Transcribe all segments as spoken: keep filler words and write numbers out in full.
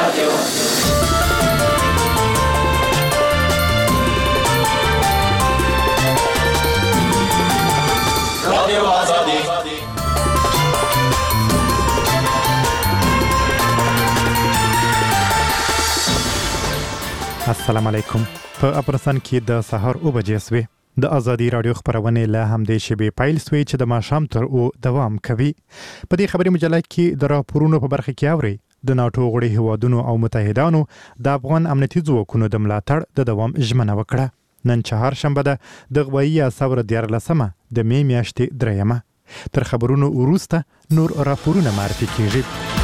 رادیو رادیو آزادی. السلام علیکم. په افغانستان کې د سهار او بجې سوي د ازادي رادیو خبرونه له همدې شبي پایل سوي چې د ماښام تر او دوام کوي. په دې خبري مجله کې د راپورونو په برخه کې اوري د ناتو غړي هوادونو او متحدانو د افغان امنیتي ځواکونو د ملاتړ د دوام ژمنه وکړه. نن چهار شنبه ده د غوي ثور دیارلسمه د می میاشتې دریمه. تر خبرونو وروسته نور راپورونه معرفي کیږي.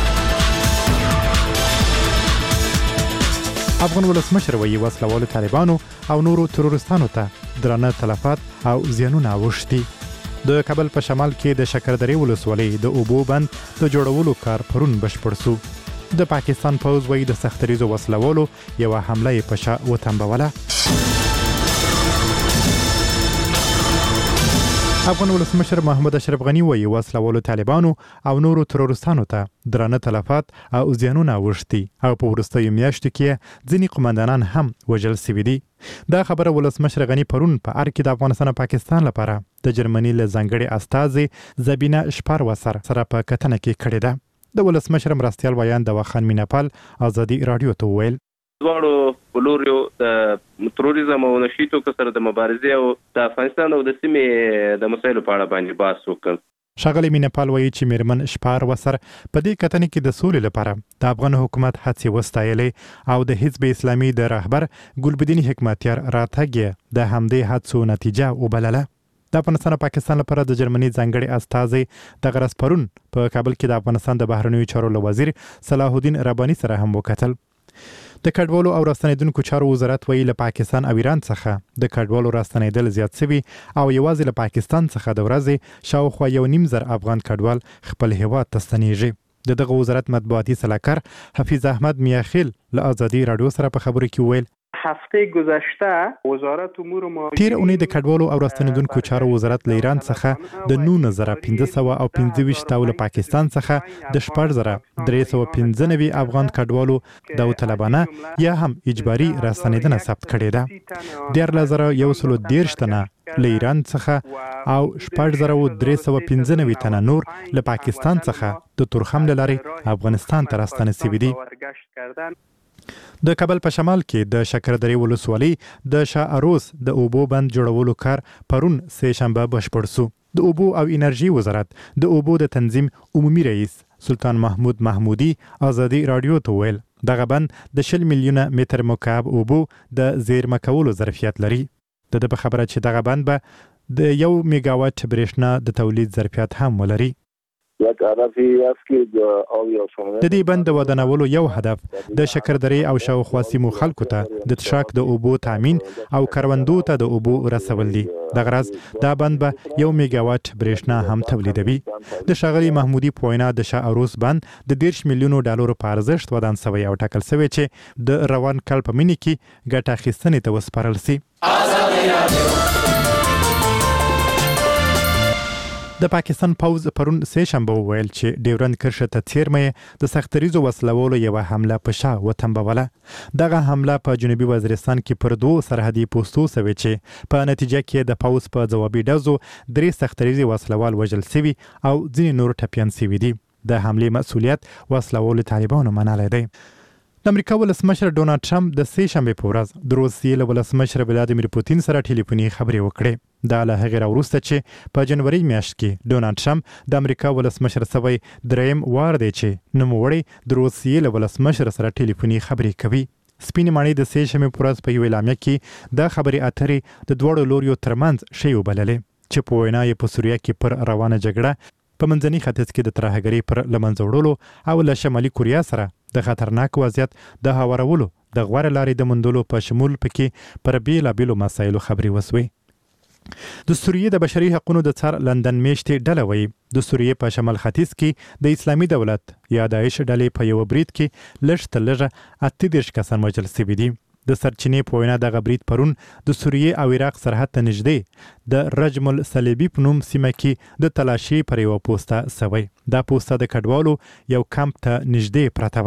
افغان ولسمشر وایي وسلوالو طالبانو او نورو تروریستانو ته درانه تلفات او زیانونه اوښتي. د کابل په شمال کې د شکردرې ولسوالۍ د اوبو بند د جوړولو کار پرون بشپړ شو. د پاکستان پوځ وایي د سختریزو وسلوالو یوه حمله یې په شا وتنبوله. افغان ولسمشر محمد اشرف غنی وایي وسلوالو طالبانو او نورو تروریستانو ته درانه تلفات او زیانونه اوښتي او په وروستیو میاشتو کې ځینې قومندانان هم وژل سوي دي. دا خبره ولسمشر غنی پرون په ار کې د افغانستان او پاکستان لپاره د جرمني له ځانګړي استازي زبینه شپاروسر سره په کتنه کې کړې ده. د ولسمشر مرستیال ویان د وخان میناپال ازادي رادیو ته وویل دواړو بلوریو د تروریزم او نشي توکو سره د مبارزې او د افغانستان او د سیمې د مسایلو په اړه باندې بحث وکړ. ښاغلی میناپال وایي چې میرمن شپاروسر په دې کتنې کې د سولې لپاره د افغان حکومت هڅې وستایلې او د حزب اسلامي د رهبر ګلبدین حکمتیار راتګ د همدې هڅو نتیجه وبلله. د افغانستان او پاکستان لپاره د جرمني ځانګړي استازي د غرض پرون په کابل کې د افغانستان د بهرنیو چارو وزیر صلاح الدین رباني سره هم وکتل. د کډوالو او راستنیدونکو چارو وزارت ویلي له پاکستان او ایران څخه د کډوالو راستنیدل زیات شوي او یوازې له پاکستان څخه د ورځې شاوخوا یو نیم زر افغان کډوال خپل هیواد ته ستنیږي. د دغه وزارت مطبوعاتي سلاکار حفیظ احمد میاخیل له ازادي رادیو سره په خبرو کې ویل هفته گذشته وزارت امور مهاجرین تیر اونۍ د کډوالو او راستنیدونکو چارو وزارت له ایران څخه د نهه زره پنځه سوه او پنځه ویشت او له پاکستان څخه د شپږ زره درې سوه پنځه نوي افغان کډوالو داوطلبانه یا هم اجباري راستنیدنه ثبت کړې ده. دیارلس زره یو سلو دېرش تنه له ایران څخه او شپږ زره درې سوه پنځه نوي تنه نور له پاکستان څخه د تورخم له لارې افغانستان ته راستنه شوي دي. د کابل په شمال کې د شکردرې ولسوالۍ د شاه اروس د اوبو بند جوړولو کار پرون سه شنبه بشپړ شو. د اوبو او انرژي وزارت د اوبو د تنظیم عمومي رئیس سلطان محمود محمودي ازادي رادیو ته ویل دغه بند د شل میلیونه متر مکعب اوبو د زیرمه کولو ظرفیت لري. د دې په خبره چې دغه بند به د یو میگاوات برېښنا د تولید ظرفیت هم ولري. د دې بند د ودانولو یو هدف د شکردرې او شاوخوا سیمو خلکو ته د څښاک د اوبو تامین او کروندو ته د اوبو رسول دي. د غرض دا بند به یو میگاوات برېښنا هم تولیدوي. د ښاغلي محمودي په وینا د شاه اروس بند د دېرش میلیونو ډالرو په ارزښت ودان شوی او ټاکل شوی چې د روان کال په مني کې ګټه اخیستنې ته وسپارل شي. د پاکستان پوځ پرون سه شنبه وویل چې ډیورند کرښه ته څیرمه د سختریزو وسلوالو یوه حمله په شا وتنبوله. دغه حمله په جنوبي وزیرستان کې پر دوو سرحدي پوستو شوې چې په نتیجه کې د پوځ په ځوابي ډزو درې سختریزي وسلوال وژل شوي او ځینې نور ټپیان شوي دي. د حملې مسؤلیت وسلوالو طالبانو منلی دی. د امریکا ولسمشر ډونالډ ټرمپ د سه شنبې په ورځ د روسیې له ولسمشر ولادیمیر پوتین سره ټلیفوني خبرې وکړې. دا له هغې راوروسته چې په جنوري میاشت کې ډونالډ ټرمپ د امریکا ولسمشر شوی دریم وار دی چې نوموړی د روسیې له ولسمشر سره ټلیفوني خبرې کوي. سپینې ماڼۍ د سه شنبې په ورځ په یوې اعلامیه کې دا خبرې اترې د دواړو لوریو ترمنځ ښې وبللې چې په وینا یې په سوریه کې پر روانه جګړه په منځني ختیځ کې د ترهګرۍ پر له منځه وړلو او له شمالي کوریا سره د خطرناک وضعیت د هوارولو د غوره لارې د موندلو په شمول پکې پر بیلابیلو مسایلو خبرې وسوې. د سوریې د بشري حقوقو د څار لندن میشتې ډله وایي د سوریې په شمال ختیځ کې د اسلامي دولت یا داعش ډلې په یو برید کې لږ تر لږه اته دېرش کسان وژل شوي دي. د سرچینې په وینا دغه برید پرون د سوریې او عراق سرحد ته نږدې د رجم الصلیبي په نوم سیمه کې د تلاشي پر یوه پوسته شوی. دا پوسته د کډوالو یو کمپ ته نږدې پرته وه.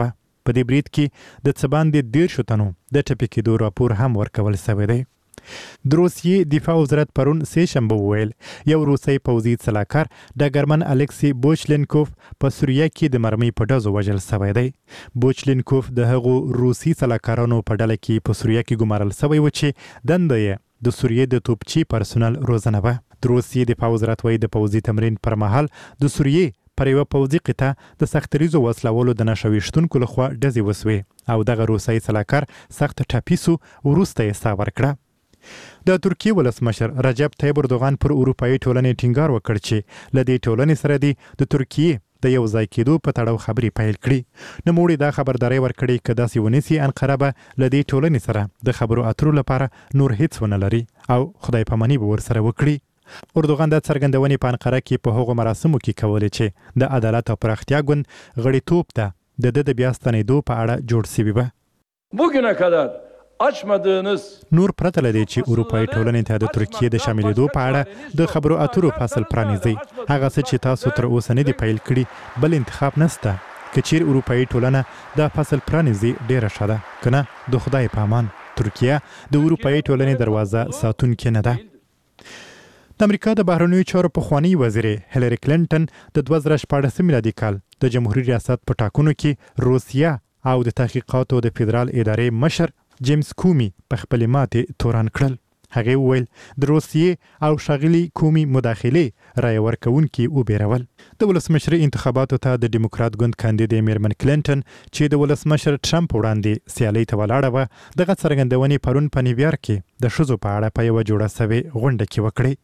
په دې برید کې د څه باندې دېرشو تنو د ټپي کېدو راپور هم ورکول شوی دی. د روسیې دفاع وزارت پرون سه شنبه وویل یو روسي پوځي سلاکار ډګرمن الکسی بوچلینکوف په سوریه کې د مرمۍ په ډزو وژل شوی دی. بوچلینکوف د هغو روسي سلاکارانو په ډله کې په سوریه کې ګمارل شوی و چې دنده یې د سوریې د توپچي پرسونل روزنه وه. د روسیې دفاع وزارت وایي د پوځي تمرین پر مهال د سوریې پر یوه پوځي قطعه د سختریزو وسلولو د نښه ویشتونکو لخوا ډزې وسوې او دغه روسي سلاکار سخت ټپي سو، وروسته یې ساه ورکړه. د ترکیې ولسمشر رجب طیب اردوغان پر اروپایي ټولنې ټینګار وکړ چې له دې ټولنې سره دی د ترکیې د یو ځای کېدو په تړاو خبرې پیل کړي. نوموړي دا خبرداری ورکړي که داسې ونیسي انقره به له دې ټولنې سره د خبرو اترو لپاره نور هیڅ ونه لري او خدای پاماني به ورسره وکړي. اردوغان د څرګندونې په انقره کې په هغو مراسمو کې کولې چې د عدالت او پراختیا ګوند غړیتوب ته د ده د بیا ستنېدو په اړه جوړ شوي وه. Bugüne kadar açmadığınız نور پرته لدی چې اروپایي ټولنې ته د ترکیې د شاملېدو په اړه د خبرو اترو فصل پرانیزي. هغه څه چې تاسو تر اوسه نه دي پیل کړي بل انتخاب نشته. که چیر اروپایي ټولنه دا فصل پرانیزي ډیره ښه ده، که نه د خدای په امان ترکیه د اروپایي ټولنې دروازه ساتونکې نه ده. د امریکا د بهرنیو چارو پخواني وزیرې هیلری کلینټن د دوه زره شپاړسم میلادي کال د جمهوریت ریاست په ټاکنو کې روسیه او د تحقیقاتو د فدرال ادارې مشر جیمز کومی په خپلې ماتې تورن کړل. هغې وویل د روسیې او ښاغلي کومی مداخلې رایه ورکوونکي وبېرول. د ولسمشري انتخاباتو ته د ډیموکرات ګوند کاندید میرمن کلینټن چې د ولسمشر ټرمپ وړاندې سیالۍ ته ولاړه وه دغه څرګندونې پرون په نیویارک کې د ښځو په اړه په یوه جوړه سوې غونډه کې وکړې.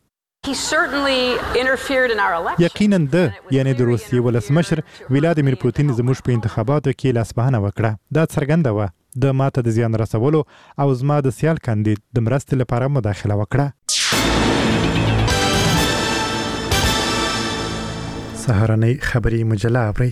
یقینا ده یعنی د روسیې ولسمشر ولادیمیر پوتین زموږ په انتخاباتو کې لاسبهنه وکړه. دا څرګنده وه د ماته د زیان رسولو او زما د سیال کاندید د مرستې لپاره مداخله وکړه. سهارنۍ خبري مجله اورئ.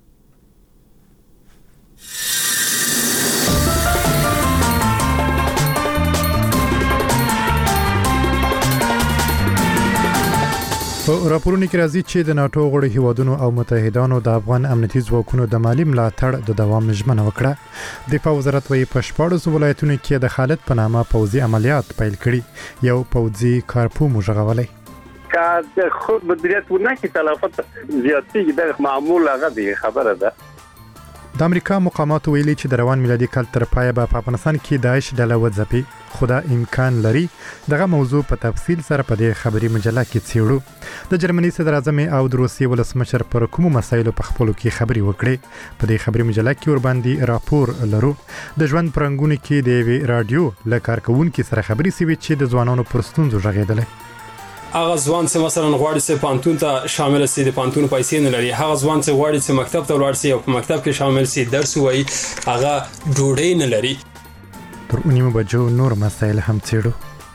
په راپورونو کې راځي چې د ناتو غړو هیوادونو او متحدانو د افغان امنیتي ځواکونو د مالی ملاتړ د دوام ژمنه وکړه. دفاع وزارت وايي په شپاړسو ولایتونو کې د خالد په نامه پوځي عملیات پیل کړي. یو پوځي کارپو مژغولې که د خود مدیریت ونه کې تلفات زیاتېږي د معمول هغه دی خبره ده. د امریکا مقامات ویلي چې د روان میلادي کال تر پایه به په افغانستان کې داعش ډله وځپي، خو دا امکان لري. دغه موضوع په تفصیل سره په دې خبري مجله کې څېړو. د جرمني صدر اعظم او د روسیې ولسمشر پر کومو مسایلو په خپلو کې خبري وکړي. په دې خبري مجله کې ورباندې راپور لرو. د ژوند پرنګونو کې د یوې راډیو له کارکوونکي سره خبري سوي چې د ځوانانو پر ستونزو غږېدلی. هغه ځوان چې مثلا غواړي چې پانتون ته شامل شي د پانتون پیسې نه لري، هغه ځوان چې غواړي چې مکتب ته ولاړ شي او په مکتب کې شامل شي درس وایي هغه ډوډۍ نه لري. تر نیمو بجو نور مسایل هم څېړو.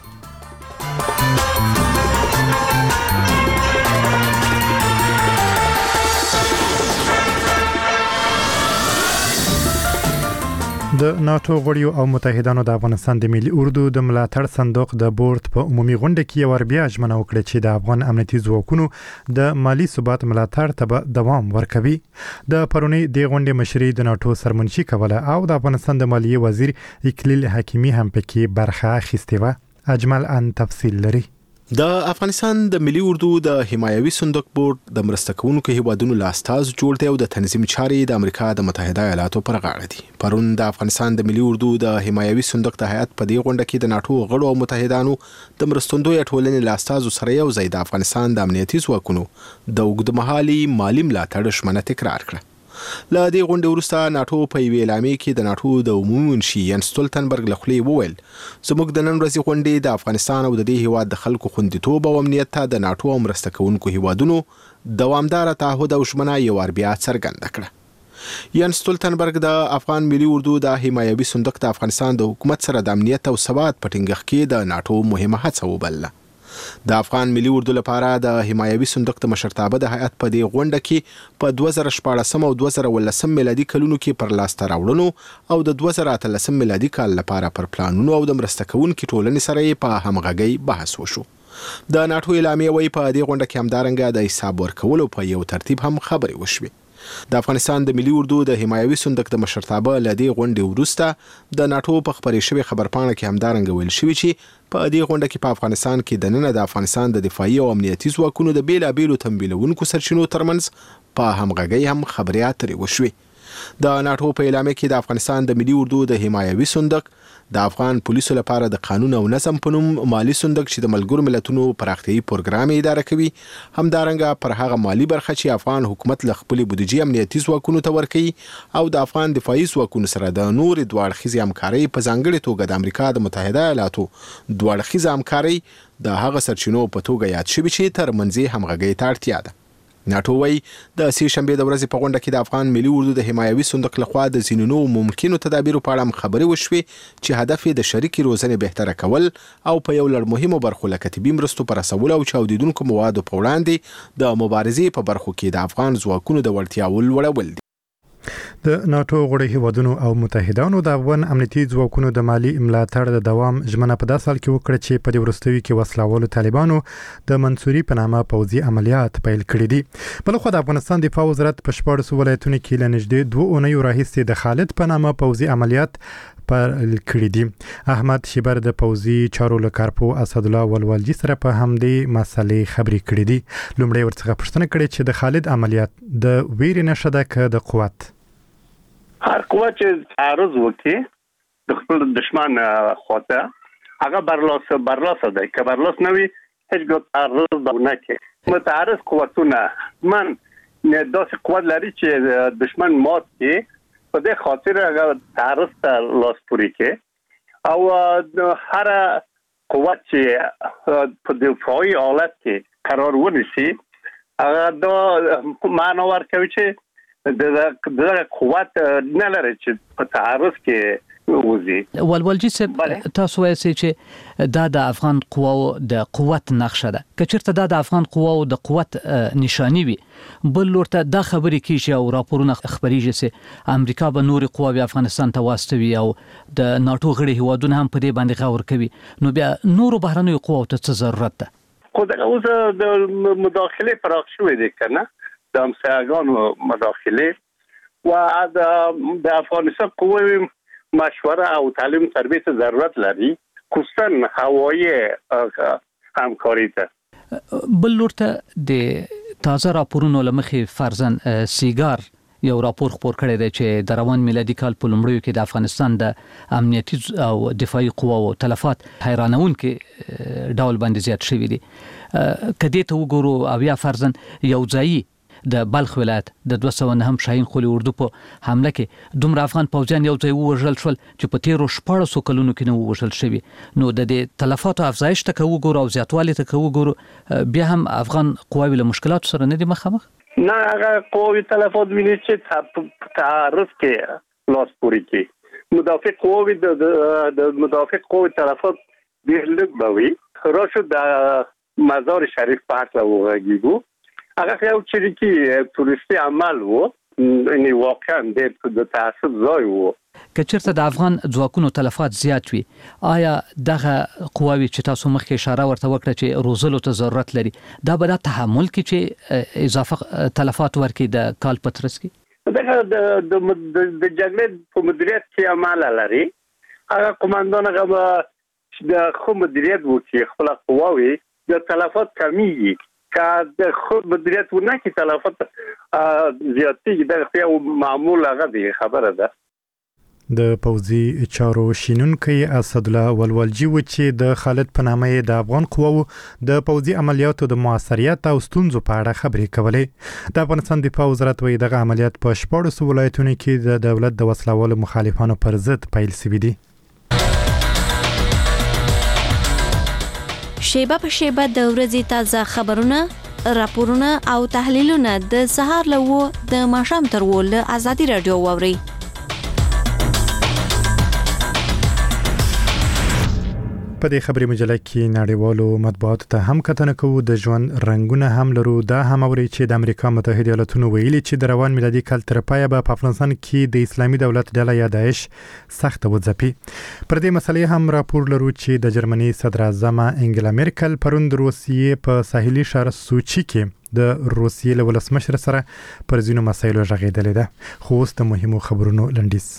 د ناتو غړیو او متحدانو د افغانستان د ملي اردو د ملاتړ صندوق د بورډ په عمومي غونډه کې یو بیا ژمنه وکړه چې د افغان امنیتي ځواکونو د مالی ثبات ملاتړ ته به دوام ورکوي. د پرونی د غونډې مشري د ناتو سرمنشي کوله او د افغانستان د مالیې وزیر اکلیل حکیمی هم پکې برخه اخیستې وه. اجمل ان تفصیل لري. د افغانستان د ملي اردو د حمایوي صندوق بورډ د مرسته کوونکو هیوادونو له استازو جوړ دی او د تنظیم چارې د امریکا د متحده ایالاتو پر غاړه دي. پرون د افغانستان د ملي اردو د حمایوي صندوق د هیئت په دې غونډه کې د ناتو غړو او متحدانو د مرستندوی ټولنې له استازو سره یو ځای د افغانستان د امنیتي ځواکونو د اوږدمهالي مالی ملاتړ ژمنه تکرار کړه. له دې غونډې وروسته ناتو په یوې اعلامیه کې د ناتو د عمومي منشي ینس ستولتنبرګ له خولې وویل زموږ د نن ورځې غونډې د افغانستان او د دې هیواد د خلکو خوندیتوب او امنیت ته د ناتو او مرسته کوونکو هیوادونو دوامداره تعهد او ژمنه یو وار بیا څرګنده کړه. ینس ستولتنبرګ د افغان ملي اردو د حمایوي صندوق د افغانستان د حکومت سره د امنیت او ثبات په ټینګښت کې د ناتو مهمه هڅه وبلله. د افغان ملي اردو لپاره د حمایوي صندوق د مشرتابه د هیئت په دې غونډه کې په دوه زره شپاړسم او دوه زره اوولسم میلادي کلونو کې پر لاسته راوړنو او د دوه زره اتلسم میلادي کال لپاره پر پلانونو او د مرسته کوونکو ټولنې سره په همغږۍ بحث وشو. د ناتو اعلامیه وايي په دې غونډه کې همدارنګه د حساب ورکولو په یو ترتیب هم خبرې وشوې. د افغانستان د ملي اردو د حمایوي صندوق د مشرتابه لدی غونډې وروسته د ناتو په خبرې شوی خبرپاڼه کې همدارنګ ویل شوی چې په دې غونډه کې په افغانستان کې د نن د افغانستان د دفاعي او امنیتي ځواکونو د بیلابیلو تمویلونکو سرچینو ترمنځ په همغږۍ هم خبرې اترې وشوي. د ناتو په اعلامیه کې د افغانستان د ملي اردو د حمایوي صندوق د افغان پولیسو لپاره د قانون او نظم په نوم مالی صندوق چې د ملګرو ملتونو پراختیايي پروګرام اداره کوي همدارنګه پر هغه مالی برخه چې افغان حکومت له خپل بودیجې امنیتي ځواکونو ته ورکوي او د افغان دفاعي ځواکونو سره د نور دوه اړخیزې همکارۍ په ځانګړي توګه د امریکا د متحده ایالاتو دوه اړخیزه همکارۍ د هغه سرچینو په توګه یاد شوی چې ترمنځ همغږۍ ته اړتیا ده. ناتو وايي د سې شنبه د ورځې په غونډه کې د افغان ملي اردو د حمایوي صندوق لخوا د ځینو ممکنو تدابیرو په اړه خبرې وشوي چې هدف یې د شریکي روزنې بهتره کول او په یو لړ مهمو برخو لکه طبي مرستو پر رسولو او چاودیدونکو موادو په وړاندې د مبارزې په برخو کې د افغان ځواکونو د وړتیاو لوړول دي. د ناتو غړي هیوادونو او متحدانو د افغان امنیتي ځواکونو د مالی ملاتړ د دوام ژمنه په داسې حال کې وکړه چې په دې وروستیو کې وسلوالو طالبانو د منصوري په نامه پوځي عملیات پیل کړي دي. بل خو د افغانستان دفاع وزارت په شپږ ولایتونو کې له نږدې دوه اونیو راهیسې د خالد په نامه پوځي عملیات پیل کړي دي. احمد شیبر د پوځي چارو لکارپو اسد الله ولولجی سره په همدې مسلې خبرې کړې دي. لومړی ورڅخه پوښتنه کړې چې د خالد عملیات د ویرې نشه ده که د قوت؟ هر قوت چې تعرض وکړي د خپل دشمن خواته هغه برلاس برلاس ده که برلاس نه وي هیڅ ګټه تعرض نه کوي. متعرض قوتونه من داسې قوت لري چې دشمن مات کړي په دې خاطر هغه تعرض ته لاس پورې کوي او هر قوت چې په دفاعي حالت کې قرار ونیسي هغه دا معنا ورکوي چې د قوت نه لري چې په تعرض کې وځي. ولولجی صاحب تاسو وایئ چې دا د افغان قواو د قوت نقشه ده که چیرته دا د افغان قواو د قوت نشانی وي بل لورته دا خبرې کیږي او راپورونه خبريږي چې امریکا به نور قواوی افغانستان ته واستوي او د ناتو غړي هیوادونه هم په دې باندې غور کوي نو بیا نور بهرنیو قواو ته څه ضرورت ده؟ خو دا اوس د مداخله پراخ شوې ده کنه د همسایگانو مداخله و د افغانستان قوی مشوره او تعلیم تربیت ضرورت لري خصوصا هوایی همکاری ته. بل لورته د تازه راپورونو لمخې فرزن سیګار یو راپور خپور کړی دی چې د روان میلادي کال په لومړیو کې د افغانستان د امنیتي او دفاعي قواو تلفات حیرانونکي ډول باندې زیات شوي دي. کدی ته وګورو او یا فرزن یو ځای د بلخ ولایت د دوه سوه نهم شاهین خولي اردو په حمله کې دومره افغان پوځیان یو ځای ووژل شول چې په تیرو شپاړسو کلونو کې نه ووژل شوي. نو د دې تلفاتو افزایش ته که وګورو او زیاتوالي ته که وګورو بیا هم افغان قواوی له مشکلاتو سره نه دي مخامخ؟ نه هغه قواوی تلفات ویني چې تعرض کې لاس پورې کوي. مدافع قواوی د مدافع قواوی تلفات ډېر لږ به وي. راشو د مزار شریف په هکله وغږیږو هغه یو چریکي توریستي عمل وو یعنی واقعا د تعصب ځای وو. که چیرته د افغان ځواکونو تلفات زیات وي آیا دغه قواوی چې تاسو مخکې اشاره ورته وکړه چې روزلو ته ضرورت لري دا به د تحمل کې چې اضافه تلفات ورکړي د کال په ترڅ کې؟ دغه د د جګړې په مدیریت کې عمل لري هغه قومندان هغه د خو مدیریت وکړي خپل قواوی د تلفات کمیږي که د خود مدیریت ونه کې تلفات زیاتېږي دا یو معمول هغه دی خبره ده. د پوځي چارو شینونکی اسد الله ولولجی و چې د خالد په نامه د افغان قواو د پوځي عملیاتو د موثریت او ستونزو په اړه خبرې کولې. د افغانستان دفاع وزارت وایي دغه عملیات په شپاړسو ولایتونو کې د دولت د وسلوالو مخالفانو پر ضد پیل شوي دي. شیبه په شیبه د ورځې تازه خبرونه، راپورونه او تحلیلونه د سهار له و د ماښام تر و له ازادي رادیو واورئ. په دې خبري مجله کې نړیوالو مطبوعاتو ته هم کتنه کوو د ژوند رنگونه هم لرو دا هم اوري چې د امریکا متحده ایالاتونو ویلي چې د روان میلادي کال تر پایه به په افغانستان کې د اسلامي دولت ډله یا داعش سخت وځپي. پر دې مسلې هم راپور لرو چې د جرمني صدر اعظم انګلا میرکل پرون د روسیې په ساحلي ښار سوچي کې د روسیې له ولسمشر سره پر ځینو مسایلو غږېدلې ده. خو اوس د مهمو خبرونو لنډیز.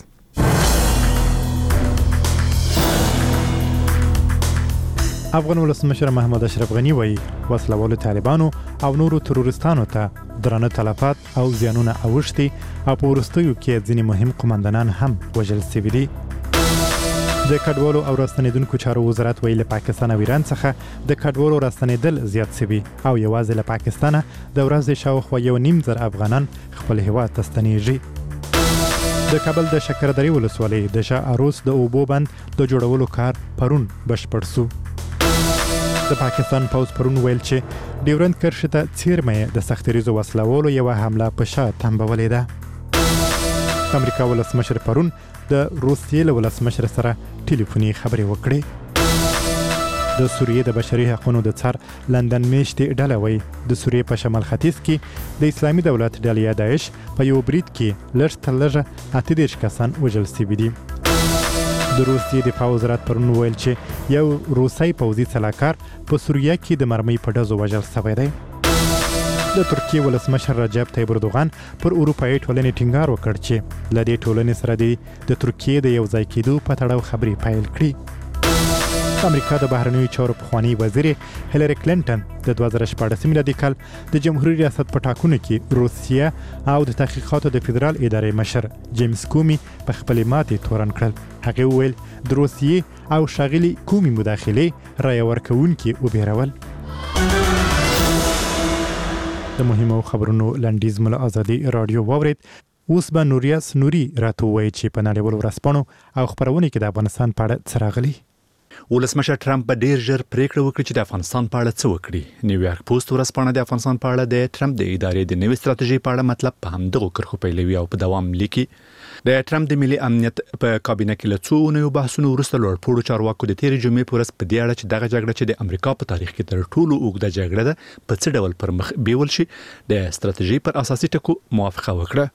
افغان ولسمشر محمد اشرف غنی وایي وسلوالو طالبانو او نورو تروریستانو ته درانه تلفات او زیانونه اوښتي او په وروستیو کې ځینې مهم قومندانان هم وژل شوي دي. د کډوالو او راستنېدونکو چارو وزارت ویلي له پاکستان او ایران څخه د کډوالو راستنېدل زیات شوي او یوازې له پاکستانه د ورځې شاوخوا یو نیم زر افغانان خپل هیواد ته ستنېږي. د کابل د شکردرې ولسوالۍ د شاه عروس د اوبو بند د جوړولو کار پرون بشپړ شو. د پاکستان پوز پرون ویل چې ډیورند کرښې ته څیرمه د سختریزو وسلوالو یو حمله په شا تنبولې ده. امریکا ولسمشر پرون د روسیې له ولسمشر سره ټلیفوني خبرې وکړې. د سوریې د بشري حقوقو د څار لندن میشتې ډله وایي د سوریې په شمال ختیځ کې د اسلامي دولت ډلې یا داعش په یو برید کې لږ تر لږه اته دېرش کسان وژل شوي دي. د روسیې دفاع وزارت پرون ویل چې یو روسي پوځي سلاکار په سوریه کې د مرمۍ په ډزو وژل شوی دی. د ترکیې ولسمشر رجب طیب اردوغان پر اروپایي ټولنې ټینګار وکړ چې له دې ټولنې سره د ترکیې د یو ځای کېدو په تړاو خبرې پیل کړي. امریکا د بهرنیو چارو پخوانی وزیر هیلری کلینټن د دوه زره شپاړس میلادي کال د جمهوریت ریاست په ټاکنو کې روسیه او د تحقیقاتو د فدرال ادارې مشر جیمز کومي په خپل ماتې تورن کړل. هغه وویل د روسیې او شاغلي کومي مداخله رای ورکوونکي وبېرول. د مهمو خبرونو لنډیز مل ازادي رادیو واورید. اوس به نوریاس نوري راته وایي چې په نړیوالو ورځپاڼو او خبرونو کې د افغانستان په اړه څه راغلي. ولسمشر ټرمپ به ډیر ژر پریکړه وکړي چې د افغانستان په اړه څه وکړي. نیویارک پوسټ ورځپاڼه د افغانستان په اړه د ټرمپ د ادارې د نوې ستراتیژي په اړه مطلب په همدغه کرښو پیلوي او په دوام لیکي. د ټرمپ د ملي امنیت په کابینه کې له څو اونیو بحثونو وروسته لوړپوړو چارواکو د تیرې جمعې په ورځ په دې اړه چې دغه جګړه چې د امریکا په تاریخ کې تر ټولو اوږده جګړه ده په څه ډول پر مخ بیول شي د ستراتیژي پر اساسي ټکو موافقه وکړه.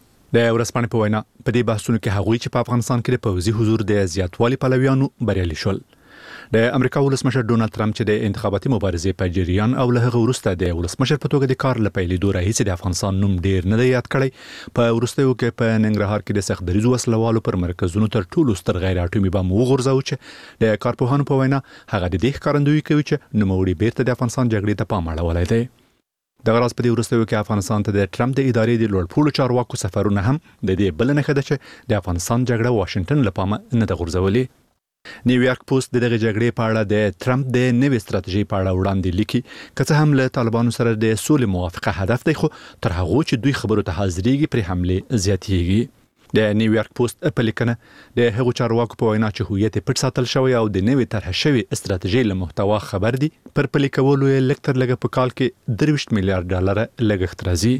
د ورځپاڼې په وینا په دې بحثونو کې هغوی چې په افغانستان کې د پوځي حضور د زیاتوالي پلویانو بریالي شول. د امریکا ولسمشر ډونالد ټرمپ چې د انتخاباتي مبارزې په جریان او له هغه وروسته د ولسمشر په توګه د کار لپاره لیدو راهیسې د افغانستان نوم ډیر نه دی یاد کړی. په وروستیو کې په ننګرهار کې د سخت دریزو وسلوالو پر مرکزونو تر ټولو ستر غیر اټومي بم وغورځاو چې د کارپوهانو په وینا هغه د دې ښکارندویي کوي چې نوموړي بیرته د افغانستان جګړې ته پام اړولی دی. دغه راز په دې وروستیو کې افغانستان ته د ټرمپ د ادارې د لوړپوړو چارواکو سفرونه هم د دې بل نښه ده چې د افغانستان جګړه واشنگټن له پامه نه ده غورځولې. نیویارک پوسټ د دغه جګړې په اړه د ټرمپ د نوې ستراتیژي په اړه وړاندې لیکي که څه هم له طالبانو سره د سولې موافقه هدف دی خو تر هغه چې دوی خبرو ته حاضرېږي پر حمله زیاتېږي. د نیویارک پوسټ په لیکنه د هغو چارواکو په وینا چې هویت پټ ساتل شوی او د نوې طرح شوی ستراتیژي له محتوا خبر دي پر پلي کولو یې لږ تر لږه په کال کې درویشت میلیارډ ډالر لګښت راځي.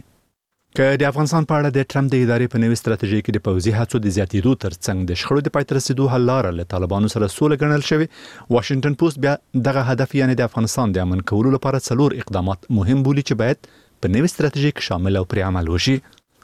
که د افغانستان په اړه د ټرمپ د ادارې په نوې ستراتیژي کې د پوځي هڅو د زیاتېدو ترڅنګ د شخړو د پای ته رسېدو حل لاره له طالبانو سره سوله ګڼل شوې، واشنگټن پوسټ بیا دغه هدف یعنی د افغانستان د امن کولو لپاره څلور اقدامات مهم بولي چې باید په نوې ستراتیژي کې شامل او پرې عمل وشي.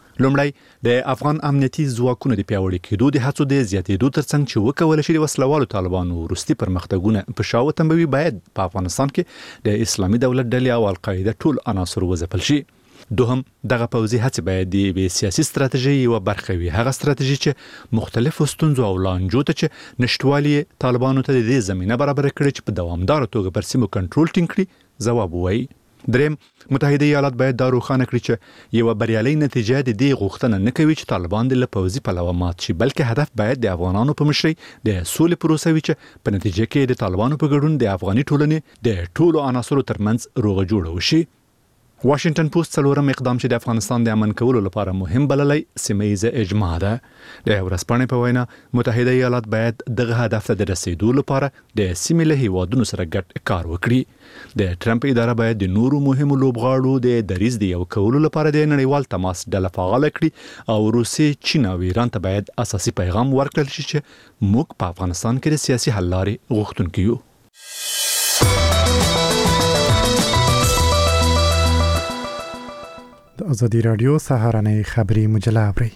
لومړی د افغان امنیتي ځواکونو د پیاوړي کېدو د هڅو د زیاتېدو ترڅنګ چې وکولای شي د وسلوالو طالبانو وروستي پرمختګونه په شا وتمبوي باید په افغانستان کې د اسلامي دولت ډلې او القاعده ټول عناصر وځپل شي. دوهم دغه پوځي هڅې باید د سیاسي ستراتیژي یو برخه وي، هغه ستراتیژي چې مختلفو ستونزو او لانجو ته چې نشټوالي طالبانو ته د دې زمينه برابر کړي چې په دوامدار توګه پر سیمو کنټرول ټینګ کړي ځواب وایي. دریم متحده ایالات باید دا روښانه کړي چې یو بریالي نتیجه د دې غوښتنه نه کوي چې طالبان د پوځي پلوه مات شي، بلکې هدف باید د افغانانو په مشرۍ د سولې پروسه وي چې په نتیجه کې د طالبانو په ګډون د افغاني ټولنې د ټولو عناصرو ترمنځ روغه جوړه وشي. واشنگټن پوسټ څلورم اقدام چې د افغانستان د امن کولو لپاره مهم بللی سیمه ییزه اجماع ده. د ورځپاڼې په وینا متحده ایالات باید دغه هدف ته د رسیدو لپاره د سیمې له هیوادونو سره ګډ کار وکړي. د ټرمپ اداره باید د نورو مهمو لوبغاړو د دریځ د یو کولو لپاره د نړیوال تماس ډله فعاله کړي او روسیې، چین او ایران ته باید اساسي پیغام ورکړل شي چې موږ په افغانستان کې د سیاسي حل لارې غوښتونکي یو. د ازادي رادیو سهارنۍ خبری مجله اوري.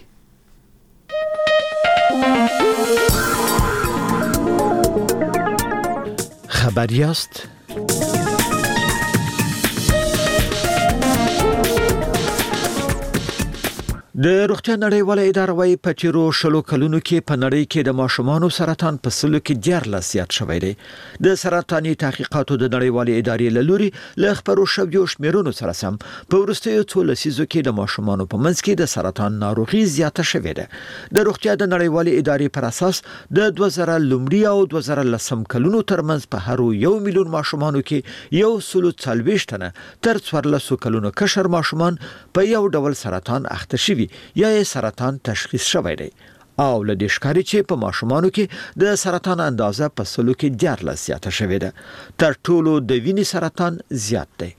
خبریاست. د روغتیا نړیواله اداره وايي په تیرو شلو کلونو کې په نړۍ کې د ماشومانو سرطان په سلو کې دیارلس زیات شوی دی. د سرطاني تحقیقاتو د نړیوالې ادارې له لوري له خبرو شویو شمیرونو سره سم په وروستیو څو لسیزو کې د ماشومانو په منځ کې د سرطان ناروغي زیاته شوې ده. د روغتیا د نړیوالې ادارې پر اساس د دوه زره لومړي او دوه زره لسم کلونو ترمنځ په هر یو میلیون ماشومانو کې یو سلو څلوېښت تنه تر څوارلسو کلونو کشر ماشومان په یو ډول سرطان اخته شوي یا سرطان تشخیص شوی دی. او له دې ښکاري چې په ماشومانو کې د سرطان اندازه په سلو کې دیارلس زیاته شوې ده. تر ټولو د وینې سرطان زیات دی.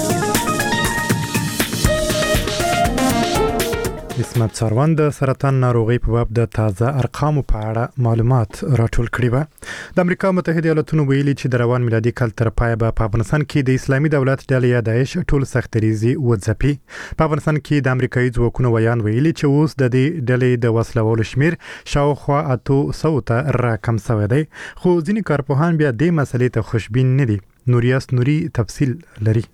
اسمت سروان د سرطان ناروغي په باب د تازه ارقامو په اړه معلومات راټول کړي و. د امریکا متحده ایالاتونو ویلي چې د روان میلادي کال تر پای به په افغانستان کې د اسلامي دولت ډلې یا داعش ټول سختریزي وځپي. په افغانستان کې د امریکایي ځواکونو ویان ویلي چې اوس د دې ډلې د وسلوالو شمیر شاوخوا اته سوه ته راکم شوی دی. خو ځینې کارپوهان بیا دې مسلې ته خوشبین نه دي. نوریاس نوري تفصیل لري.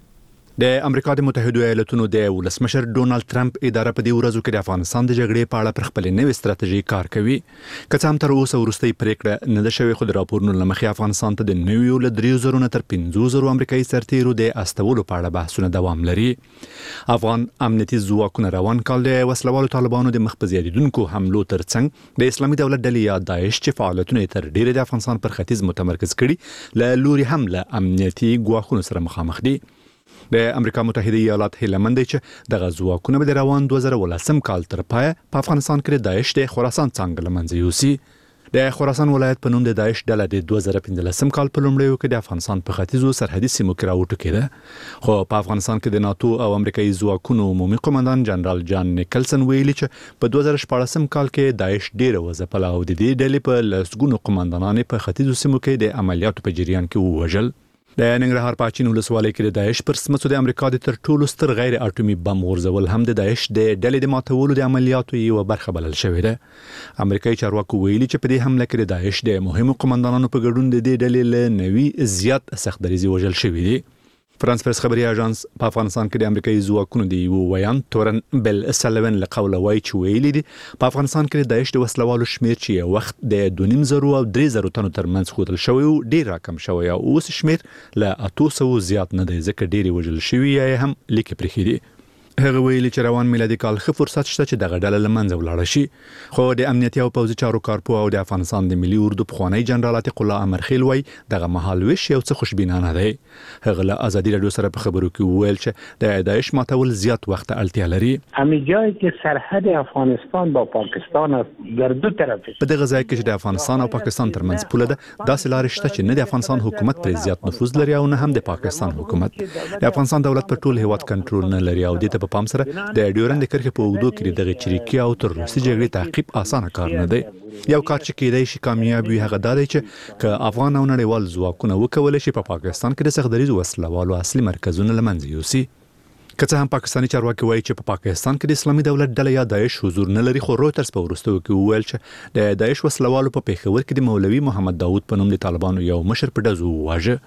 د امریکا د متحده ایالاتونو د ولسمشر ډونالد ټرمپ اداره په دې ورځو کې د افغانستان د جګړې په اړه پر خپل نوې ستراتیژي کار کوي. که څه هم تر اوسه وروستۍ پریکړه نه ده شوې، خو د راپورونو له مخې افغانستان ته د نویو له دریو زرو نه تر پنځو زرو امریکایي سرتیرو د استولو په اړه بحثونه دوام لري. افغان امنیتي ځواکونه روان کال د وسلوالو طالبانو د مخ په زیاتیدونکو حملو ترڅنګ د اسلامي دولت ډلې یا داعش چې فعالیتونه تر ډیره د افغانستان پر ختیځ متمرکز کړي له لوري هم له امنیتي ګواښونو سره مخامخ دي. د امریکا متحده ایالات هیله مند دي چې د غزواکونه به د روان دوه زره ولسم کال تر پای په افغانستان کې د داعش د خراسان څنګه لمنځه یوسي. د خراسان ولایت په نوم د داعش ډله د دوه زره پنځلسم کال په لومړیو کې د افغانستان په ختیځو سرحدي سیمو کې راوټوکېده. خو په افغانستان کې د ناتو او امریکایي ځواکونو عمومي قومندان جنرال جان نیکلسن ویلي چې په دوه زره شپاړسم کال کې داعش ډیره وځپله او د دې ډلې په لسګونو قومندانان په ختیځو سیمو کې د عملیاتو په جریان کې ووژل. د ننګرهار په اچین ولسوالۍ کې د داعش پر سمڅو د امریکا د تر ټولو ستر غیر اټومي بم غورځول هم د داعش د ډلې د ماتولو د عملیاتو یوه برخه بلل شوې ده. امریکایي چارواکو ویلي چې په دې حمله کې د داعش د مهمو قومندانانو په ګډون د دې ډلې له نوي زیات سختدریزي وژل شوي دي. فرانس پرس خبري اژانس په افغانستان کې د امریکایي ځواکونو د یو ویان تورن بل سلوین له قوله وایي چې ویلي دي په افغانستان کې د داعش د وسلوالو شمیر چې یو وخت د دوه نیم زرو او درې زرو تنو ترمنځ ښودل شوی و ډیر راکم شوی او اوس شمیر له اته سوه زیات نه دی ځکه ډیری وژل شوي یا هم لیکې پرېښي دي. هغه ویلي چې روان میلادي کال ښه فرصت شته چې دغه ډله له منځه ولاړه شي. خو د امنیتي او پوځي چارو کارپوه او د افغانستان د ملي اردو پخوانی جنرال عتیق الله امرخیل وایي دغه مهال ویش یو څه خوشبینانه دی. هغه له ازادي رادیو سره په خبرو کې وویل چې د داعش ماتول زیات وخت اړتیا لري. همین جایی که سرحد افغانستان با پاکستان در دو طرف په دغه ځای کې چې د افغانستان او پاکستان ترمنځ پوله ده داسې لارې شته چې نه د افغانستان حکومت پر زیات نفوذ لري او نه هم د پاکستان حکومت. د افغانستان دولت پر ټول هیواد کنټرول نه لري او د ته په پام سره د ډیورند کرښې په اوږدو کې دغه چریکي او تروریستي جګړې تعقیب اسانه کار نه دی. یو کار چې کېدای شي کامیاب وي هغه دا دی چې که افغان او نړیوال ځواکونه وکولی شي په پاکستان کې د سختدریزو وسلوالو اصلي مرکزونه له منځه یوسي. که څه هم پاکستاني چارواکي وایي چې په پاکستان کې د اسلامي دولت ډله یا داعش حضور نه لري، خو رویټرز په وروستیو کې وویل چې د داعش وسلوالو په پیښور کې د مولوي محمد داود په نوم د طالبانو یو مشر په ډزو وواژه.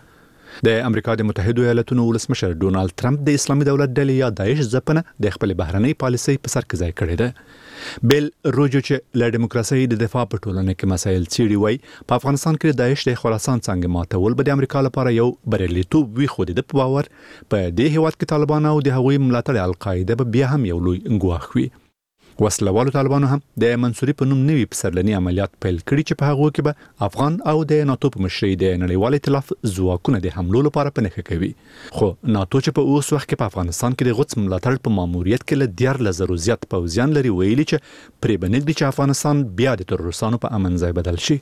د امریکا د متحده ایالاتونو ولسمشر ډونالد ټرمپ د اسلامي دولت ډلې یا داعش ځپنه د خپل بهرنۍ پالیسۍ په سر کې ځای کړې ده. بیل روجو چې له دیموکراسۍ د دفاع په ټولنه کې مسایل څیړي وایي په افغانستان کې د داعش د خراسان څنګه ماتول به د امریکا لپاره یو بریالیتوب وي، خو د په باور په دې هیواد کې طالبان او د هغوی ملاتړ القاعده به بیا هم یو لوی ګواښ وي. وسلوالو طالبانو هم د منصوري په نوم نوي پسرلني عملیات پیل کړي چې په هغو کې به افغان او د ناتو په مشرۍ د نړیوال ائتلاف ځواکونه د حملو لپاره په نښه کوي. خو ناتو چې په اوس وخت کې په افغانستان کې د غوڅ ملاتړ په ماموریت کې له دیارلس زرو زیات پوځیان لري، ویلي چې پرې به نږدې چې افغانستان بیا د تروریستانو په امن ځای بدل شي.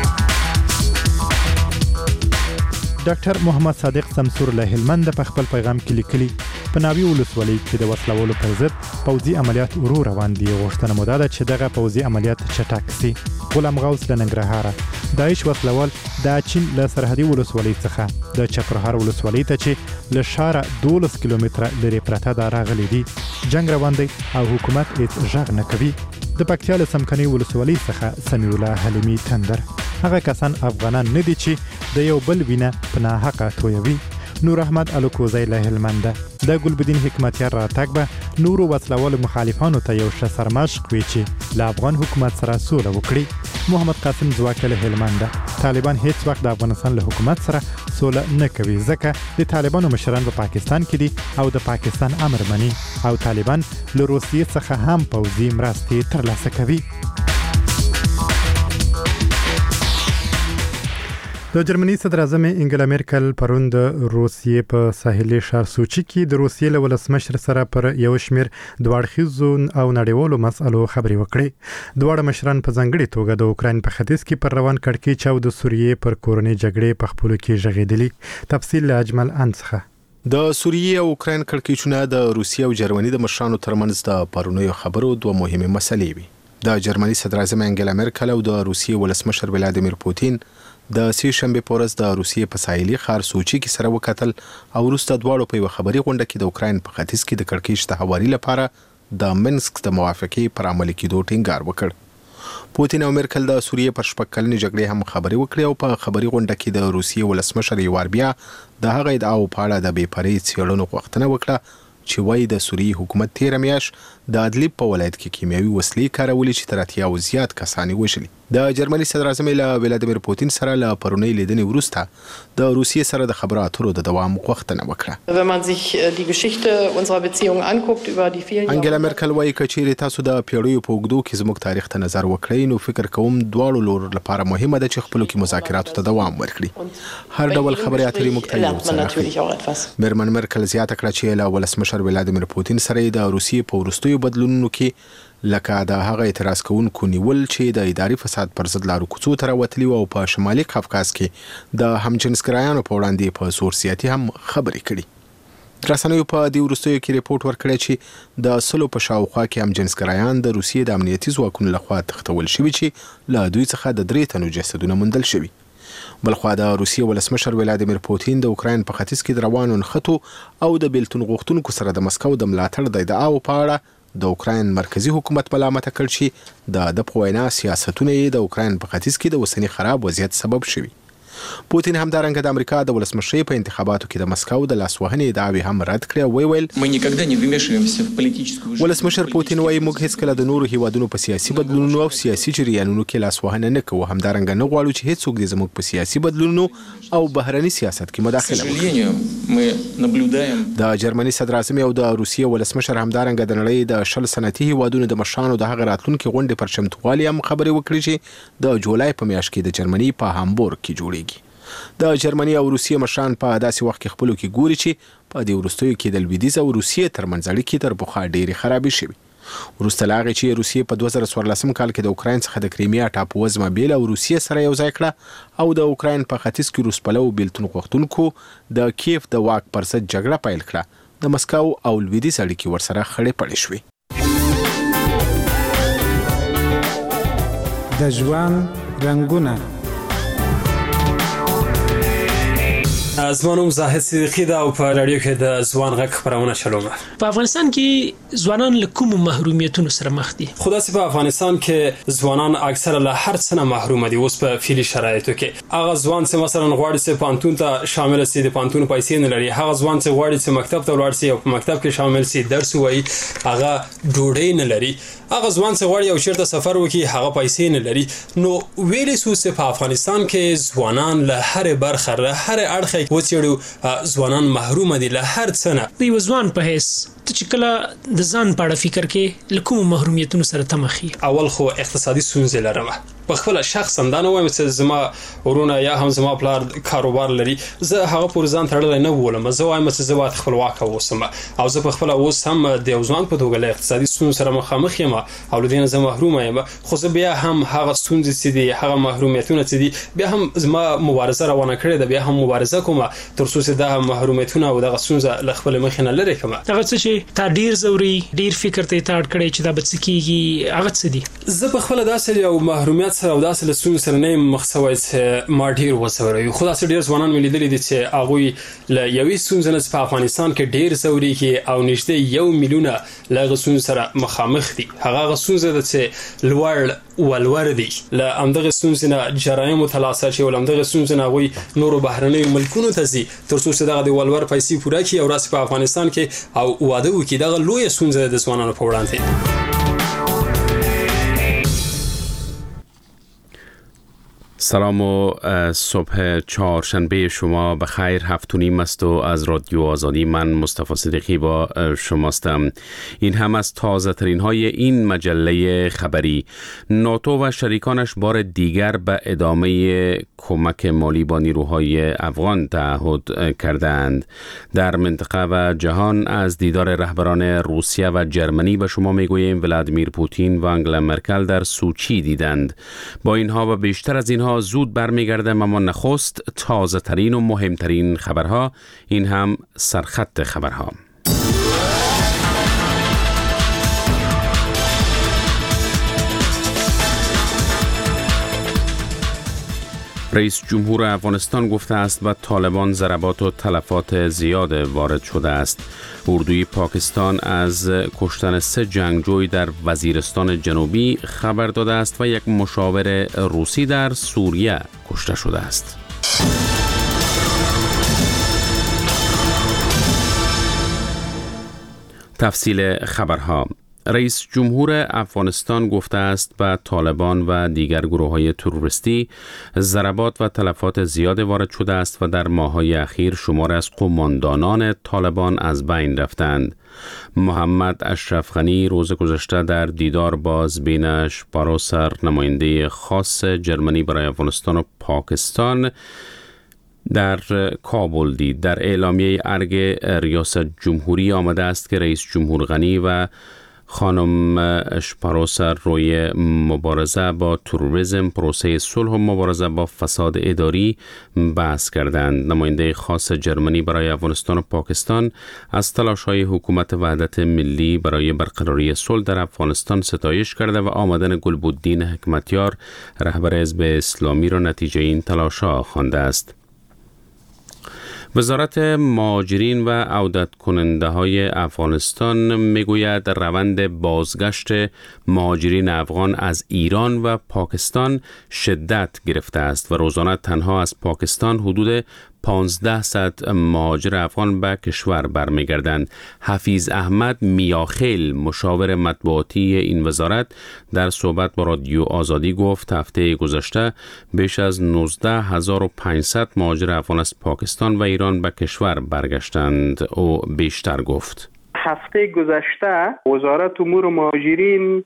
ډاکټر محمد صادق سمسور له هلمند په خپل پیغام کې لیکلي په ناوی ولسوالۍ کې د وسلوالو پر ضد پوځي عملیات ورو روان دي. غوښتنه مو ده چې دغه پوځي عملیات چټک شي. غلام غوث له ننګرهاره داعش وسلوال د چین له سرحدي ولسوالۍ څخه د چپرهار ولسوالۍ ته چې له شاره دولس کیلومتره لرې پرته ده راغلي دي. جنگ روان دی او حکومت هیڅ غږ نه کوي. د پکتیا له څمکني ولسوالۍ څخه سمیع الله حلیمي تندر هغه کسان افغانان نه دي چې د یو بل وینه په ناحقه تویوي. نور احمد الکوزی له هلمند د ګلبدین حکمتیار راتګ به نورو وسلوالو مخالفانو ته یو ښه سرمشق وي چې له افغان حکومت سره سوله وکړي. محمد قاسم ځواک له هلمند طالبان هیڅ وخت د افغانستان له حکومت سره سوله نه کوي ځکه د طالبانو مشران په پاکستان کې دي او د پاکستان امر مني او طالبان له روسیې څخه هم پوځي مرستې ترلاسه کوي. د جرمني صدر اعظم انګلا میرکل پرون د روسیې په ساحلي ښار سوچي کې د روسیې له ولسمشر سره پر یو شمېر دواړخیزو او نړیوالو مسألو خبرې وکړې. دواړه مشران په ځانګړې توګه د اوکراین په ختیځ کې پر روان کړکېچ او د سوریې پر کورنۍ جګړې په خپلو کې غږېدلي. تفصیل له اجمل ان څخه. د سوریې او اوکراین کړکېچونه د روسیې او جرمني د مشرانو ترمنځ د پرونیو خبرو دوه مهمه مسلې وي. د جرمني صدر اعظم انګلا میرکل او د روسیې ولسمشر ولادیمیر پوتین د سې شنبه په ورځ د روسیې په ساحلي ښار سوچي کې سره وکتل او وروسته دواړو په یو خبري غونډه کې د اوکراین په ختیځ کې د کړکېچ د هواري لپاره د منسک د موافقې پر عملي کېدو ټینګار وکړ. پوتین او میرکل د سوریې پر شپږ کلنې جګړې هم خبرې وکړې او په خبري غونډه کې د روسیې ولسمشر یو وار بیا د هغه ادعاو په اړه د بې پرې څېړنو غوښتنه وکړه چې وایي د سوریې حکومت تیر میاشت د ادلیب په ولایت کې کیمیاوي وسلې کارولې چې تر اتیا او زیات کسان وژلي. د جرمني صدر اعظم له ولادیمیر پوتین سره له پرونی لیدنې وروسته د روسیې سره د خبرو اترو د دوام غوښتنه وکړه. Wenn man sich die Geschichte unserer Beziehungen anguckt über die vielen Jahre انګلا میرکل وایي کچېرې تاسو د پیړیو په اوږدو کې زموږ تاریخ ته نظر وکړئ نو فکر کوم دواړو لور لپاره مهمه ده چې خپلو کې مذاکراتو ته دوام ورکړي. هر ډول خبرې اترې موږ ته یو څه راښيي. میرمن میرکل زیاته کړه چې له ولسمشر ولادیمیر پوتین سره د روسیې په وروستیو بدلونونو کې لکه د هغه اعتراض کوونکو نیول چې د اداري فساد پر ضد لارو کوڅو ته راوتلي او په شمالي قفقاز کې د همجنسګرایانو په وړاندې په زور سیاتي هم خبرې کړي. رسنیو په دې وروستیو کې ریپورت ورکړی چې د سلو په شاوخوا کې همجنسګرایان د روسیې د امنیتي ځواکونو لخوا تښتول شوي چې له دوی څخه د درې تنو جسدونه موندل شوي. بلخوا د روسیې ولسمشر ولادیمیر پوتین د اوکراین په ختیځ کې د روانو نښتو او د بیلتون غوښتونکو سره د مسکو د ملاتړ د ادعاو په اړه د اوکراین مرکزی حکومت ملامت کړ چې د د پوینا سیاستونه یې د اوکراین په ختیځ کې د وسنی خراب وضعیت سبب شوي. پوتین همدارنګه د امریکا د ولسمشر په انتخاباتو کې د مسکو د لاسوهنې ادعاوې هم رد کړې او ویل ولسمشر پوتین وایي موږ هیڅکله د نورو هیوادونو په سیاسي بدلونونو او سیاسي جریانونو کې لاسوهنه نه کوو. همدارنګه نه غواړو چې هیڅوک دې زموږ په سیاسي بدلونونو او بهرني سیاست کې مداخله وکړي. د جرمني صدر اعظم او د روسیې ولسمشر همدارنګه د نړۍ د شل صنعتي هیوادونو د مشرانو د هغه راتلونکي غونډې پر چمتووالي هم خبرې وکړي چې د جولای په میاشت کې د جرمني په هامبورګ کې جوړیږي. د جرمني او روسیې مشران په داسې وخت کې خپلو کې ګوري چې په دې وروستیو کې د لویدیځ او روسیې ترمنځ اړیکې تر پخوا ډېرې خرابې شوي. وروسته له هغې چې روسیې په دوه زره څوارلسم کال کې د اوکراین څخه د کریمیا ټاپووزمه بیل او روسیې سره یو ځای کړه او د اوکراین په ختیځ کې روسپلو بیلتون غوښتونکو د کیف د واک پر ضد جګړه پیل کړه. د مسکو او لویدیځ اړیکې ورسره خړې پړې شوې. د ژوند رنګونه زمانوم زاهد صدیقی دا او په رادیو کې د ځوان غږ خبرونه شلومه. په افغانستان کې ځوانان له کوم محرومیتونو سره مخ دي؟ خو داسې په افغانستان کې ځوانان اکثره له هر څه نه محروم دي. اوس په فعلي شرایطو کې هغه ځوان چې مثلا غواړي چې پانتون ته شامل شي د پانتون پیسې نه لري، هغه ځوان چې غواړي چې مکتب ته ولاړ شي او په مکتب کې شامل شي درس وایي هغه ډوډۍ نه لري، هغه ځوان چې غواړي او چیرته سفر وکړي هغه پیسې نه لري. نو ویلې سو چې په افغانستان کې ځوانان له هر برخه له هر اړخه وڅېړو ځوانان محروم دي له هر څه نه. د یو ځوان په حیث ته چې کله د ځان په اړه فکر کې له کومو محرومیتونو سره ته مخ یې؟ اول خو اقتصادي ستونزې لرم. په خپل شخصا دا نه وایم چې زما ورونه یا هم زما پلار کاروبار لري، زه هغه پر ځان تړلی نه بولم. زه وایم چې زه باید خپلواک اوسم او زه په خپله اوس هم د یو ځوان په توګه له اقتصادي ستونزو سره مخامخ یم او له دې نه زه محرومه یم. خو زه بیا هم هغه ستونزې چې دي هغه محرومیتونه چې دي بیا هم زما مبارزه روانه کړې ده، بیا هم مبارزه کوم تر څو چې دا محرومیتونه او دغه ستونزه له خپلې مخې نه لرې کړم. هغه څه چې چې تا ډیر زوري ډیر فکر ته تاړ کړی چې دا بچکیږي هغه څه دي؟ زه په خپل داسې یو محرومیت سره او داسې لسون سره نه مخسوي چې ما ډیر وسوي خو داسې ډیر ځوانان ملي دي چې هغه ل یوې سونځنه په افغانستان کې ډیر زوري کې او نشته یو میلیونه لغسون سره مخامخ دي. هغه غسونځه د چې لوړ ولور دي ل امدغه سونځنه جرایم متلاسه چې ولمدغه سونځنه وي نور بهرنۍ ملکونو ته زی ترڅو چې دغه د ولور پیسې پوره کړي او راس په افغانستان کې او واده وکړي دغه لوی سونځه د ځوانانو په وړاندې. سلام و صبح چهارشنبه شما بخیر. هفت و نیم است و از رادیو آزادی من مصطفی صدیقی با شماستم. این هم از تازه ترین های این مجله خبری. ناتو و شریکانش بار دیگر به ادامه کمک مالی با نیروهای افغان تعهد کردند. در منطقه و جهان از دیدار رهبران روسیه و جرمنی به شما میگوییم ولادیمیر پوتین و آنگلا مرکل در سوچی دیدند. با اینها و بیشتر از اینها زود برمیگردم، اما نخست تازه ترین و مهمترین خبرها. این هم سرخط خبرها. رئیس جمهور افغانستان گفته است به طالبان ضربات و تلفات زیاد وارد شده است. اردوی پاکستان از کشتن سه جنگجوی در وزیرستان جنوبی خبر داده است و یک مشاور روسی در سوریه کشته شده است. تفصیل خبرها. رئیس جمهور افغانستان گفته است به طالبان و دیگر گروه‌های تروریستی ضربات و تلفات زیاد وارد شده است و در ماه‌های اخیر شمار از قماندانان طالبان از بین رفتند. محمد اشرف غنی روز گذشته در دیدار با زبین شپاروسر نماینده خاص جرمنی برای افغانستان و پاکستان در کابل دید. در اعلامیه ارگ ریاست جمهوری آمده است که رئیس جمهور غنی و خانم اشپاروسر روی مبارزه با تروریسم، پروسه صلح و مبارزه با فساد اداری بحث کردند. نماینده خاص جرمنی برای افغانستان و پاکستان از تلاش‌های حکومت وحدت ملی برای برقراری صلح در افغانستان ستایش کرده و آمدن گلبدین حکمتیار رهبر حزب اسلامی را نتیجه این تلاش‌ها خوانده است. وزارت مهاجرین و عودت کننده های افغانستان میگوید روند بازگشت مهاجرین افغان از ایران و پاکستان شدت گرفته است و روزانه تنها از پاکستان حدود پانزده مهاجر افغان به کشور برمیگردند. حفیظ احمد میاخیل مشاور مطبوعاتی این وزارت در صحبت با رادیو آزادی گفت هفته گذشته بیش از نوزده هزار و پانصد مهاجر افغان از پاکستان و ایران به کشور برگشتند. او بیشتر گفت هفته گذشته وزارت امور مهاجرین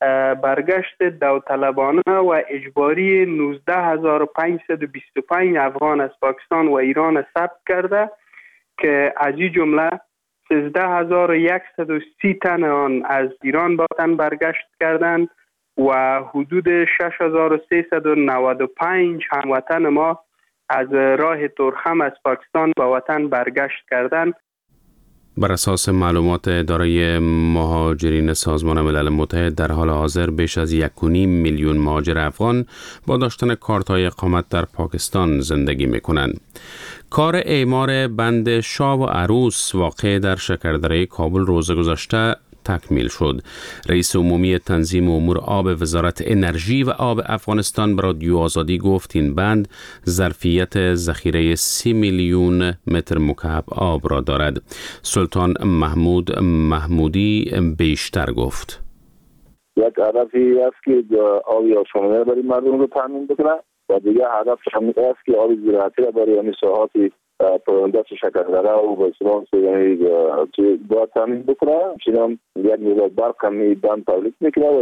برگشت داوطلبانه و اجباری نوزده هزار و پانصد و بیست و پنج افغان از پاکستان و ایران ثبت کرده که از این جمله سیزده هزار و صد و سی تن آن از ایران به وطن برگشت کردند و حدود شش هزار و سیصد و نود و پنج هموطن ما از راه تورخم از پاکستان به وطن برگشت کردند. بر اساس معلومات اداره مهاجرین سازمان ملل متحد در حال حاضر بیش از یک و نیم میلیون مهاجر افغان با داشتن کارت‌های اقامت در پاکستان زندگی می‌کنند. کار اعمار بند شاه و عروس واقع در شکردره کابل روز گذشته تکمیل شد. رئیس عمومی تنظیم امور آب وزارت انرژی و آب افغانستان به رادیو آزادی گفت این بند ظرفیت ذخیره سی میلیون متر مکعب آب را دارد. سلطان محمود محمودی بیشتر گفت یک هدفی است که آب آشامیدنی برای مردم رو تامین بکنه و دیگر هدفش هم است که آب زراعتی را برای همین ساحات پرونده شکردره و بسیار یعنی باید تامین بکنه. چنان یک میلیارد برق هم بند تولید میکنه.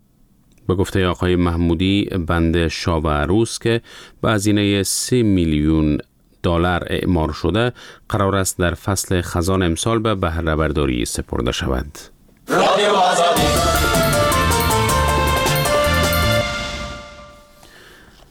به گفته آقای محمودی بند شاه و عروس که به هزینه سی میلیون دلار اعمار شده قرار است در فصل خزان امسال به بهره برداری سپرده شود. رادیو آزادی.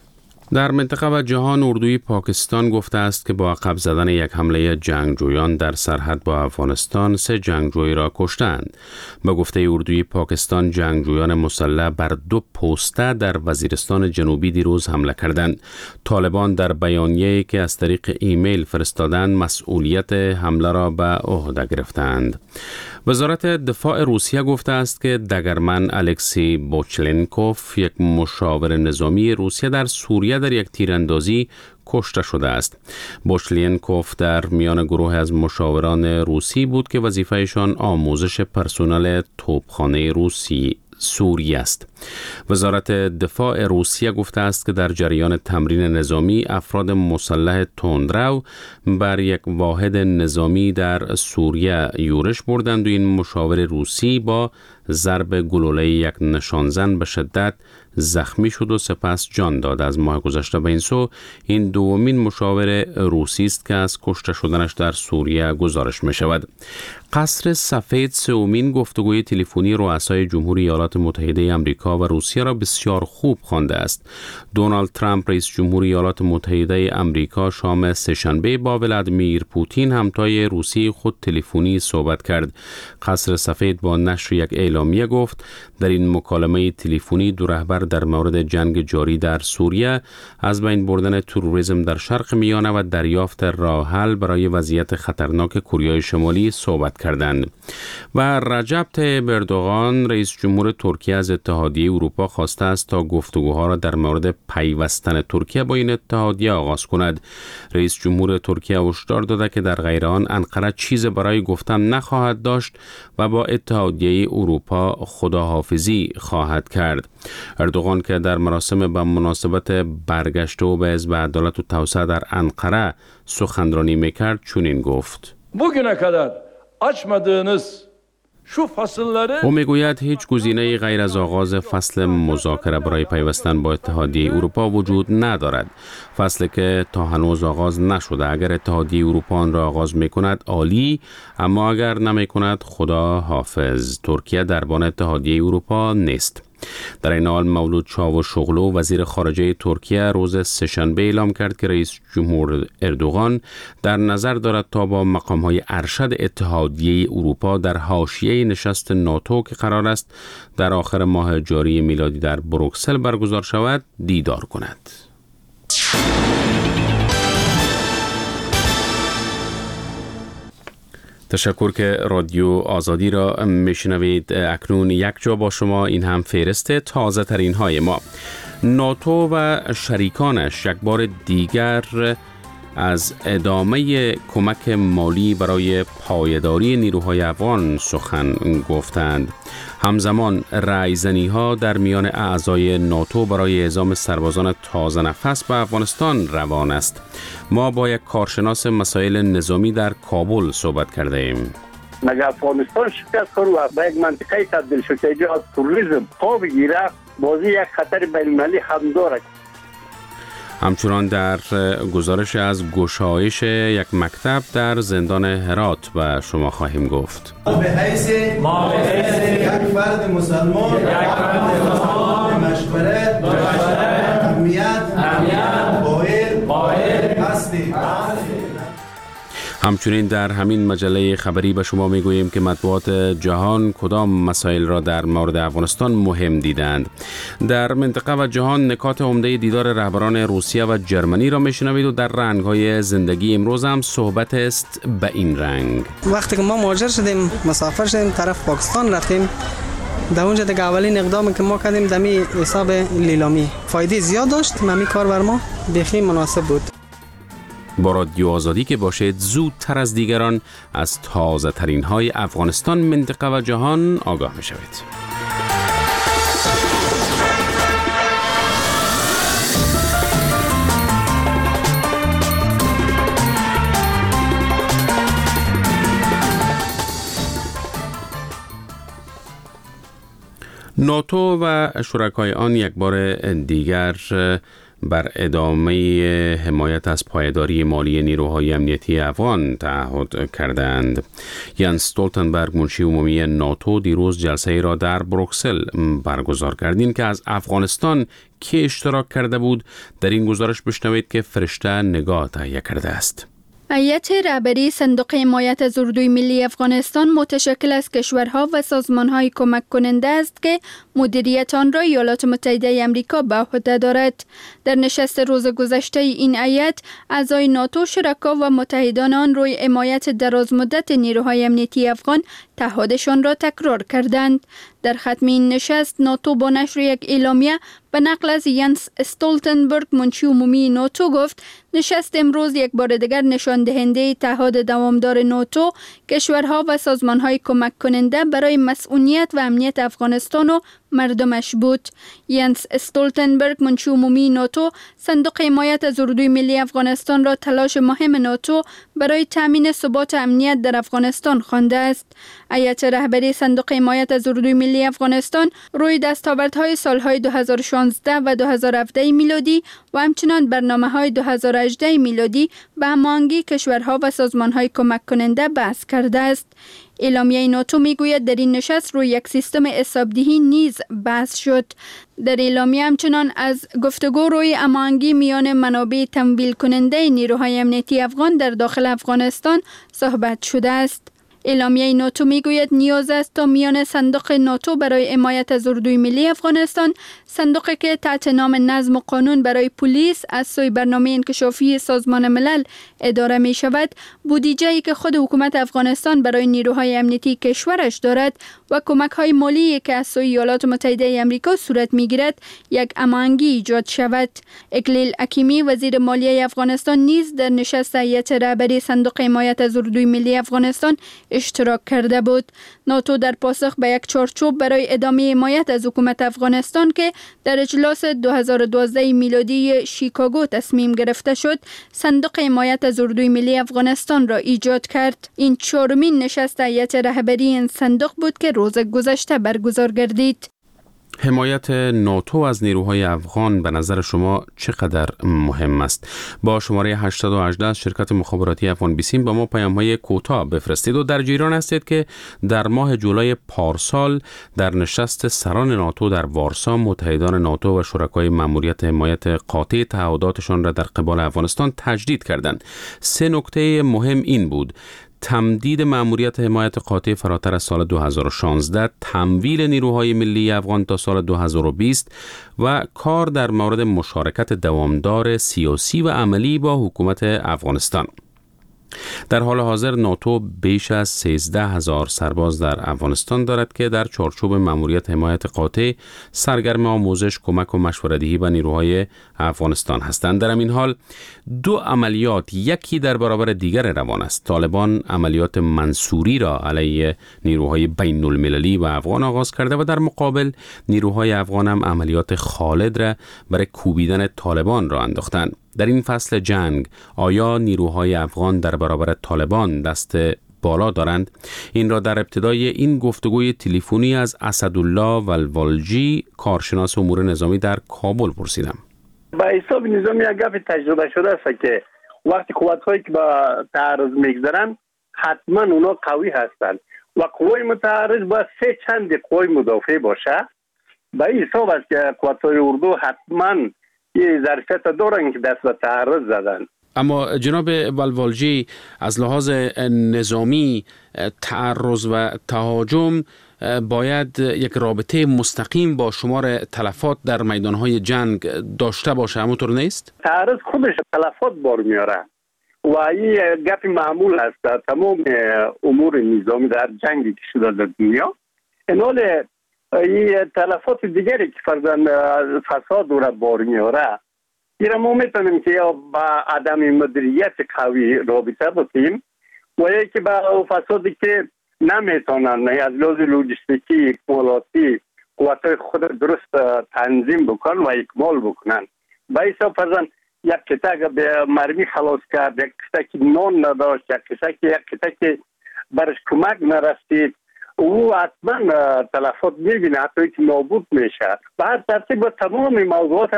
در منطقه و جهان اردوی پاکستان گفته است که با عقب زدن یک حمله جنگجویان در سرحد با افغانستان سه جنگجوی را کشتند. به گفته اردوی پاکستان جنگجویان مسلح بر دو پوسته در وزیرستان جنوبی دیروز حمله کردند. طالبان در بیانیه‌ای که از طریق ایمیل فرستادند مسئولیت حمله را به عهده گرفتند. وزارت دفاع روسیه گفته است که دگرمن الکسی بوچلنکوف یک مشاور نظامی روسیه در سوریه در یک تیراندازی کشته شده است. بوچلنکوف در میان گروه از مشاوران روسی بود که وظیفهشان آموزش پرسنل توپخانه روسی سوریه است. وزارت دفاع روسیه گفته است که در جریان تمرین نظامی افراد مسلح تندرو بر یک واحد نظامی در سوریه یورش بردند و این مشاور روسی با ضرب گلوله یک نشانزن به شدت زخمی شد و سپس جان داد. از ماه گذشته به این سو این دومین مشاور روسی است که از کشته شدنش در سوریه گزارش می شود. قصر سفید سومین گفتگوی تلفنی رؤسای جمهوری ایالات متحده آمریکا و روسیه را بسیار خوب خوانده است. دونالد ترامپ رئیس جمهوری ایالات متحده آمریکا شام سه‌شنبه با ولادیمیر پوتین همتای روسی خود تلفنی صحبت کرد. قصر سفید با نشر یک اعلامیه گفت در این مکالمه تلفنی دو رهبر در مورد جنگ جاری در سوریه، از بین بردن تروریسم در شرق میانه و دریافت راه حل برای وضعیت خطرناک کره شمالی صحبت کردند. و رجب طیب اردوغان رئیس جمهور ترکیه از اتحادیه اروپا خواسته است تا گفتگوها را در مورد پیوستن ترکیه با این اتحادیه آغاز کند. رئیس جمهور ترکیه هشدار داده که در غیر آن انقره چیز برای گفتن نخواهد داشت و با اتحادیه اروپا خداحافظی خواهد کرد. اردوغان که در مراسم به مناسبت برگشت او به حزب عدالت و توسعه در انقره سخنرانی میکرد چنین گفت: bugüne kadar açmadığınız şu fasılları او میگوید هیچ گزینه‌ای غیر از آغاز فصل مذاکره برای پیوستن با اتحادیه اروپا وجود ندارد. فصلی که تا هنوز آغاز نشده. اگر اتحادیه اروپا آن را آغاز میکند عالی، اما اگر نمیکند خدا حافظ. ترکیه دربان اتحادیه اروپا نیست. در این حال مولود چاوشوغلو وزیر خارجه ترکیه روز سه‌شنبه اعلام کرد که رئیس جمهور اردوغان در نظر دارد تا با مقام‌های ارشد اتحادیه اروپا در حاشیه نشست ناتو که قرار است در آخر ماه جاری میلادی در بروکسل برگزار شود دیدار کند. تشکر که رادیو آزادی را میشنوید. اکنون یک جا با شما، این هم فهرست تازه ترین های ما. ناتو و شریکانش یک بار دیگر از ادامه کمک مالی برای پایداری نیروهای افغان سخن گفتند. همزمان رایزنی ها در میان اعضای ناتو برای اعزام سربازان تازه نفس به افغانستان روان است. ما با یک کارشناس مسائل نظامی در کابل صحبت کرده ایم. مگه افغانستان شکست خورد و به یک منطقه تبدیل شد که اینجا تروریسم پا بگیره، بازی یک خطر بین‌المللی هم دارد. همچنان در گزارش از گشایش یک مکتب در زندان هرات به شما خواهیم گفت. به حیث ما به حیث یک فرد مسلمان یک فرد مسلمان مشورت مشورت اهمیت اهمیت قائل قائل هستیم. همچنین در همین مجله خبری به شما میگوییم که مطبوعات جهان کدام مسائل را در مورد افغانستان مهم دیدند. در منطقه و جهان نکات عمده دیدار رهبران روسیه و جرمنی را میشنوید و در رنگ‌های زندگی امروز هم صحبت است به این رنگ. وقتی که ما مهاجر شدیم، مسافر شدیم طرف پاکستان رفتیم، در اونجا دیگه اولین اقدامی که ما کردیم دمی حساب لیلامی فایده زیاد داشت. ممی کار بر ما بخی مناسب بود. با رادیو آزادی که باشید زودتر از دیگران از تازه ترین های افغانستان، منطقه و جهان آگاه می شوید. ناتو و شرکای آن یک بار دیگر بر ادامه حمایت از پایداری مالی نیروهای امنیتی افغان تعهد کردند. یانس استولتنبرگ منشی عمومی ناتو دیروز جلسه را در بروکسل برگزار کردین که از افغانستان که اشتراک کرده بود در این گزارش بشنوید که فرشته نگاه تهیه کرده است. هیئت رهبری صندوق حمایت از اردوی ملی افغانستان متشکل از کشورها و سازمانهای کمک کننده است که مدیریت آن را ایالات متحده آمریکا به عهده دارد. در نشست روز گذشته این هیئت اعضای ناتو، شرکا و متحدان آن روی حمایت درازمدت نیروهای امنیتی افغان تعهدشان را تکرار کردند. در ختم این نشست ناتو با نشر یک اعلامیه به نقل از یانس استولتنبرگ منشی عمومی ناتو گفت نشست امروز یک بار دیگر نشان دهنده تعهد دوامدار ناتو، کشورها و سازمانهای کمک کننده برای مسئولیت و امنیت افغانستان و مردمش بود. یانس استولتنبرگ منشی عمومی ناتو صندوق حمایت از اردوی ملی افغانستان را تلاش مهم ناتو برای تامین ثبات امنیت در افغانستان خوانده است. هیئت رهبری صندوق حمایت از اردوی ملی افغانستان روی دستاوردهای سالهای دو هزار و شانزده و دو هزار و هفده میلادی و همچنان برنامه‌های دو هزار و هجده میلادی به هماهنگی کشورها و سازمانهای کمک کننده بحث کرده است. اعلامیه ناتو میگوید در این نشست روی یک سیستم حسابدهی نیز بحث شد. در اعلامیه همچنان از گفتگو روی هماهنگی میان منابع تمویل کننده نیروهای امنیتی افغان در داخل افغانستان صحبت شده است. اعلامیه ناتو میگوید نیاز است تا میان صندوق ناتو برای حمایت از اردوی ملی افغانستان، صندوقی که تحت نام نظم و قانون برای پلیس از سوی برنامه انکشافی سازمان ملل اداره می شود، بودجه‌ای که خود حکومت افغانستان برای نیروهای امنیتی کشورش دارد و کمک‌های مالی که از سوی ایالات متحده آمریکا صورت می‌گیرد، یک هماهنگی ایجاد شود. اکلیل حکیمی وزیر مالیه افغانستان نیز در نشست هیئت رهبری صندوق حمایت از اردوی ملی افغانستان اشتراک کرده بود. ناتو در پاسخ به یک چارچوب برای ادامه حمایت از حکومت افغانستان که در اجلاس دو هزار و دوازده میلادی شیکاگو تصمیم گرفته شد، صندوق حمایت از اردوی ملی افغانستان را ایجاد کرد. این چهارمین نشست هیئت رهبری این صندوق بود که روز گذشته برگزار گردید. حمایت ناتو از نیروهای افغان به نظر شما چقدر مهم است؟ با شماره هشتصد و هجده از شرکت مخابراتی افغان بیسیم با ما پیام‌های کوتاه بفرستید. و در جریان هستید که در ماه جولای پارسال در نشست سران ناتو در وارسا متحدان ناتو و شرکای مأموریت حمایت قاطع تعهداتشان را در قبال افغانستان تجدید کردند. سه نکته مهم این بود: تمدید مأموریت حمایت قاطع فراتر از سال دو هزار و شانزده، تمویل نیروهای ملی افغان تا سال دو هزار و بیست و کار در مورد مشارکت دوامدار سیاسی و عملی با حکومت افغانستان. در حال حاضر ناتو بیش از سیزده هزار سرباز در افغانستان دارد که در چارچوب مأموریت حمایت قاطع سرگرم آموزش، کمک و مشوره‌دهی به نیروهای افغانستان هستند. در این حال دو عملیات یکی در برابر دیگر روان است. طالبان عملیات منصوری را علیه نیروهای بین المللی و افغان آغاز کرده و در مقابل نیروهای افغان هم عملیات خالد را برای کوبیدن طالبان را انداختند. در این فصل جنگ آیا نیروهای افغان در برابر طالبان دست بالا دارند؟ این را در ابتدای این گفتگوی تلفنی از اسدالله ولوالجی، کارشناس امور نظامی در کابل پرسیدم. با حساب نظامی اگه تجربه شده است که وقتی قوت‌هایی که با تعرض میگذارن حتما اونا قوی هستند و قوای متعرض باید سه چند قوای مدافع باشه. با این حساب است که قوت‌های اردو حتما یه ظرفیت دارن که دست به تعرض زدن. اما جناب ولوالجی، از لحاظ نظامی تعرض و تهاجم باید یک رابطه مستقیم با شمار تلفات در میدانهای جنگ داشته باشه، همونطور نیست؟ تعرض خودش تلفات بار میاره و این گپ معمول است تمام امور نظامی در جنگی که شده در دنیا. انال این تلفات دیگری که فرضاً فساد را بار میاره، این را ما میتونیم که یا با عدم مدیریت قوی رابطه باشیم و یکی با فسادی که نمیتونن از لحاظ لوجستیکی، اکمالاتی قوتهای خود درست تنظیم بکنن و اکمال بکنن. با حساب فرضاً یک کتک به مرمی خلاص کرد، یک کتک نان نداشت، یک کتک یک کتک برش کمک نرسید، او حتما تلفات میبینه، حتی که نابود میشه. به هر ترتیب تمام موضوعات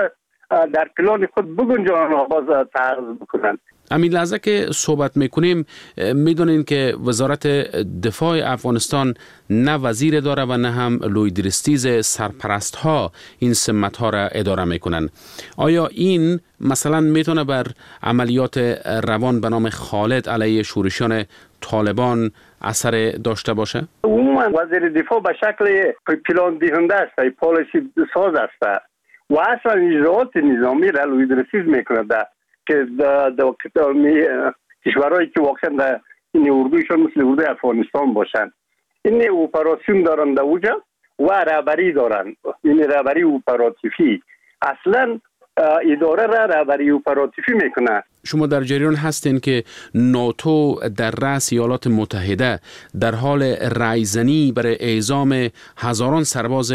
در پلان خود بگنجانند و باز تعرض بکنند. همین لحظه که صحبت میکنیم میدونین که وزارت دفاع افغانستان نه وزیر داره و نه هم لویدرستیز سرپرست ها این سمت ها را اداره میکنن. آیا این مثلا میتونه بر عملیات روان به نام خالد علیه شورشیان طالبان اثر داشته باشه؟ عموما وزیر دفاع به شکل پلان دهنده است، پالیسی ساز است و اصلا اجراءات نظامی را لویدرستیز میکنه که در کشورهایی که واقعا در این اردویشان مثل اردوی افغانستان باشند. این اپراسیون دارند در اوجا و رهبری دارند. این رهبری اپراتیفی اصلا اداره را رهبری اپراتیفی میکنه. شما در جریان هستین که ناتو در رأس ایالات متحده در حال رایزنی برای اعزام هزاران سرباز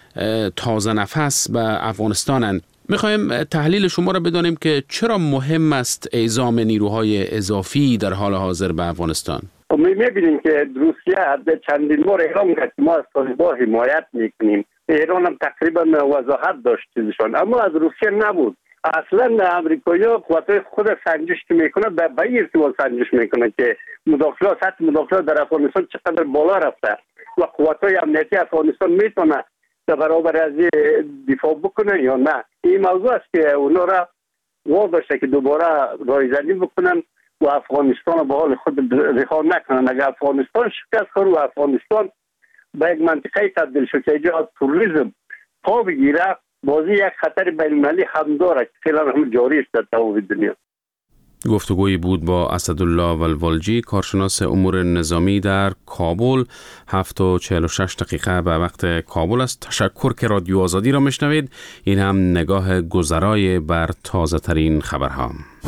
تازه نفس به افغانستانند. میخوایم تحلیل شما را بدانیم که چرا مهم است اعزام نیروهای اضافی در حال حاضر به افغانستان؟ می میبینیم که روسیه چندین بار اعلام کرد که ما از طالبان حمایت میکنیم. ایران هم تقریبا وضاحت داشت چیزشان، اما از روسیه نبود. اصلا امریکایی‌ها قوت‌های خود سنجش که میکنه به به ارتباط سنجش میکنه که مداخله سطح مداخله در افغانستان چقدر بالا رفته و قوت‌های امنیتی افغانستان میتونه در برابر از دفاع بکنه یا نه. این موضوع است که اونا را واداشته که دوباره رایزنی بکنن و افغانستان به حال خود رها نکنن. اگر افغانستان شکست خورد و افغانستان به یک منطقه تبدیل شد که اینجا توریسم پا بگیره، بازی یک خطر بین‌المللی هم داره که فعلا هم جاری است در تمام دنیا. گفتگویی بود با اسدالله ولولجی، کارشناس امور نظامی در کابل. هفت و چهل و شش دقیقه به وقت کابل است. تشکر که رادیو آزادی را میشنوید. این هم نگاه گذرای بر تازه ترین خبرها.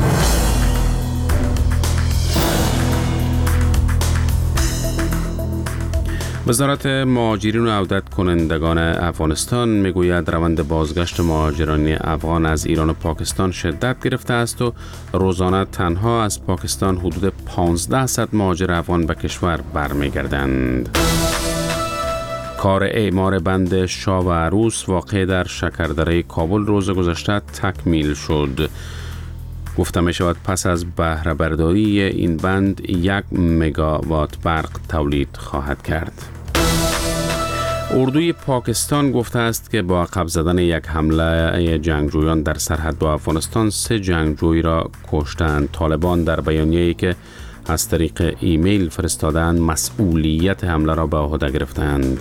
وزارت مهاجرین و عودت کنندگان افغانستان میگوید روند بازگشت مهاجران افغان از ایران و پاکستان شدت گرفته است و روزانه تنها از پاکستان حدود پانزده مهاجر افغان به کشور برمیگردند. کار اعمار بند شاه و عروس واقع در شکردره کابل روز گذشته تکمیل شد. گفته می شود پس از بهره برداری این بند یک مگاوات برق تولید خواهد کرد. اردوی پاکستان گفته است که با عقب زدن یک حمله جنگجویان در سرحد با افغانستان سه جنگجوی را کشتند. طالبان در بیانیه‌ای که از طریق ایمیل فرستادند مسئولیت حمله را به عهده گرفتند.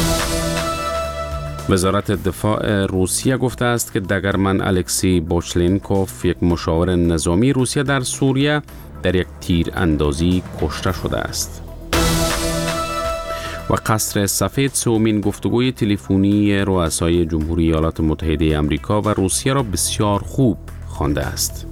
وزارت دفاع روسیه گفته است که دگرمن الکسی بوچلینکوف، یک مشاور نظامی روسیه در سوریه، در یک تیر اندازی کشته شده است. و قصر سفید سومین گفتگوی تلفنی رؤسای جمهوری ایالات متحده آمریکا و روسیه را بسیار خوب خوانده است.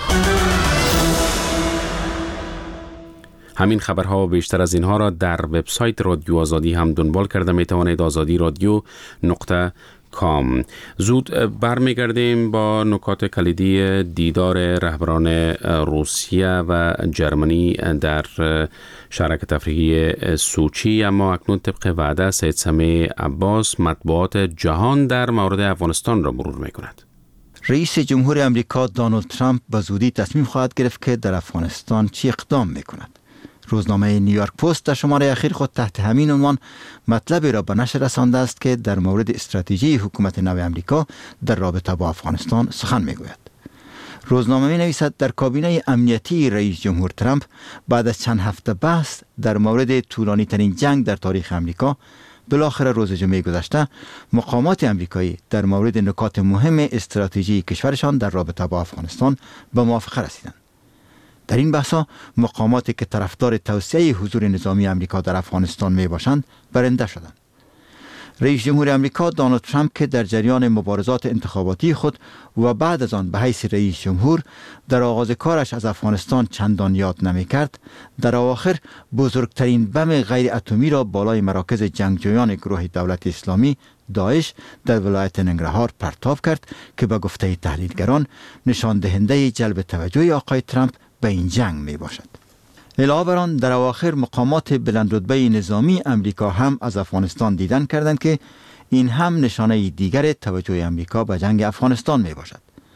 همین خبرها و بیشتر از اینها را در وبسایت رادیو آزادی هم دنبال کرده می توانید. آزادی رادیو نقطه کام. زود برمیگردیم با نکات کلیدی دیدار رهبران روسیه و جرمنی در شرکت تفریحی سوچی. اما اکنون طبق وعده سید سمیع عباس مطبوعات جهان در مورد افغانستان را مرور می کند. رئیس جمهور امریکا دونالد ترامپ به زودی تصمیم خواهد گرفت که در افغانستان چی اقدام می کند. روزنامه نیویورک پست در شماره اخیر خود تحت همین عنوان مطلبی را به نشر رسانده است که در مورد استراتژی حکومت نو امریکا در رابطه با افغانستان سخن میگوید. روزنامه می نویسد در کابینه امنیتی رئیس جمهور ترامپ بعد از چند هفته بحث در مورد طولانی ترین جنگ در تاریخ امریکا، بالاخره روز جمعه گذشته مقامات امریکایی در مورد نکات مهم استراتژی کشورشان در رابطه با افغانستان به موافقه رسیدند. در این بحث‌ها مقاماتی که طرفدار توسعه حضور نظامی امریکا در افغانستان می باشند برنده شدند. رئیس جمهور امریکا دونالد ترامپ که در جریان مبارزات انتخاباتی خود و بعد از آن به حیث رئیس جمهور در آغاز کارش از افغانستان چندان یاد نمی کرد، در اواخر بزرگترین بم غیر اتمی را بالای مراکز جنگجویان گروه دولت اسلامی داعش در ولایت ننگرهار پرتاب کرد که به گفته تحلیلگران نشان دهنده جلب توجه آقای ترامپ به این جنگ می باشد. علاوه بر آن در اواخر مقامات بلندرتبه نظامی امریکا هم از افغانستان دیدن کردند که این هم نشانه دیگر توجه امریکا به جنگ افغانستان می باشد.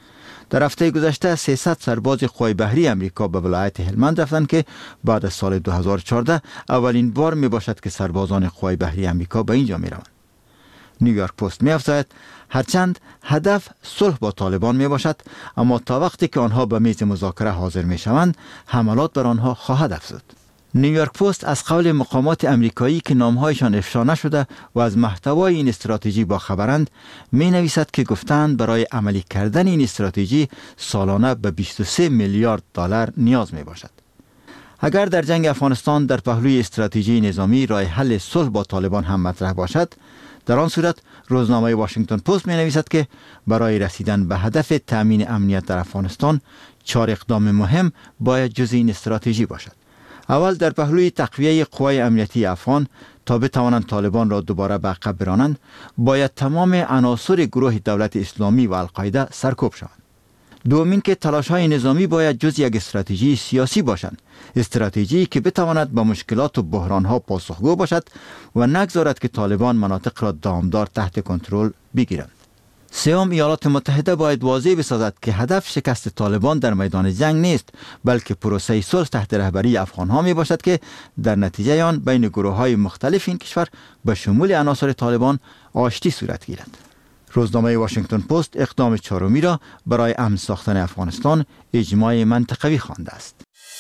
در هفته گذشته سیصد سرباز قوای بحری امریکا به ولایت هلمند رفتند که بعد از سال دو هزار و چهارده اولین بار می باشد که سربازان قوای بحری امریکا به اینجا می روند. نیویورک پست می افزاید هرچند هدف صلح با طالبان می باشد، اما تا وقتی که آنها به میز مذاکره حاضر می شوند حملات بر آنها خواهد افزود. نیویورک پست از قول مقامات امریکایی که نامهایشان افشا نشده و از محتوای این استراتژی با خبرند می نویسد که گفتند برای عملی کردن این استراتژی سالانه به بیست و سه میلیارد دلار نیاز می باشد. اگر در جنگ افغانستان در پهلوی استراتژی نظامی راه حل صلح با طالبان هم مطرح باشد، در آن صورت روزنامه واشنگتن پست می نویسد که برای رسیدن به هدف تامین امنیت در افغانستان چهار اقدام مهم باید جزء این استراتژی باشد. اول، در پهلوی تقویه قوای امنیتی افغان تا بتوانند طالبان را دوباره به عقب برانند، باید تمام عناصر گروه دولت اسلامی و القاعده سرکوب شوند. دومین که تلاش‌های نظامی باید جز یک استراتژی سیاسی باشند، استراتژی که بتواند به مشکلات و بحران‌ها پاسخگو باشد و نگذارد که طالبان مناطق را دامدار تحت کنترل بگیرند. سوم، ایالات متحده باید واضح بسازد که هدف شکست طالبان در میدان جنگ نیست، بلکه پروسه صلح تحت رهبری افغان‌ها می باشد که در نتیجه آن بین گروه‌های مختلف این کشور به شمول عناصر طالبان آشتی صورت گیرد. روزنامه واشنگتن پست اقدام چهارمی را برای امن ساختن افغانستان اجماع منطقوی خوانده است.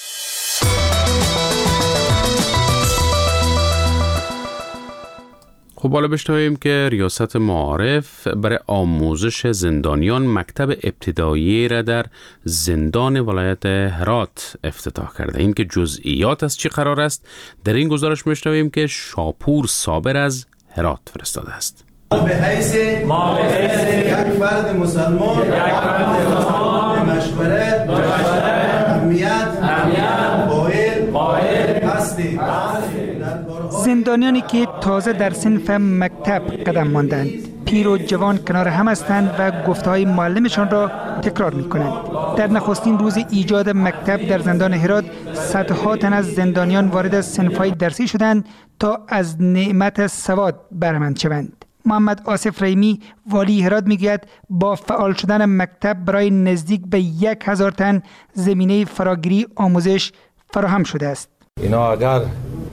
خب حالا بشنویم که ریاست معارف برای آموزش زندانیان مکتب ابتدایی را در زندان ولایت هرات افتتاح کرده. این که جزئیات از چی قرار است در این گزارش میشنویم که شاپور صابر از هرات فرستاده است. به حیث ما به حیث یک فرد مسلمان یک فرد مسلمان مشوره اهمیت اهمیت قائل قائل هستی. زندانیانی که تازه در صنف مکتب قدم ماندند، پیر و جوان کنار هم هستند و گفته‌های معلمشان را تکرار می‌کنند. در نخستین روز ایجاد مکتب در زندان هرات، صدها تن از زندانیان وارد صنف‌های درسی شدند تا از نعمت سواد بهره‌مند شوند. محمد آصف ریمی والی هرات میگوید با فعال شدن مکتب برای نزدیک به یک هزار تن زمینه فراگیری آموزش فراهم شده است. اینا اگر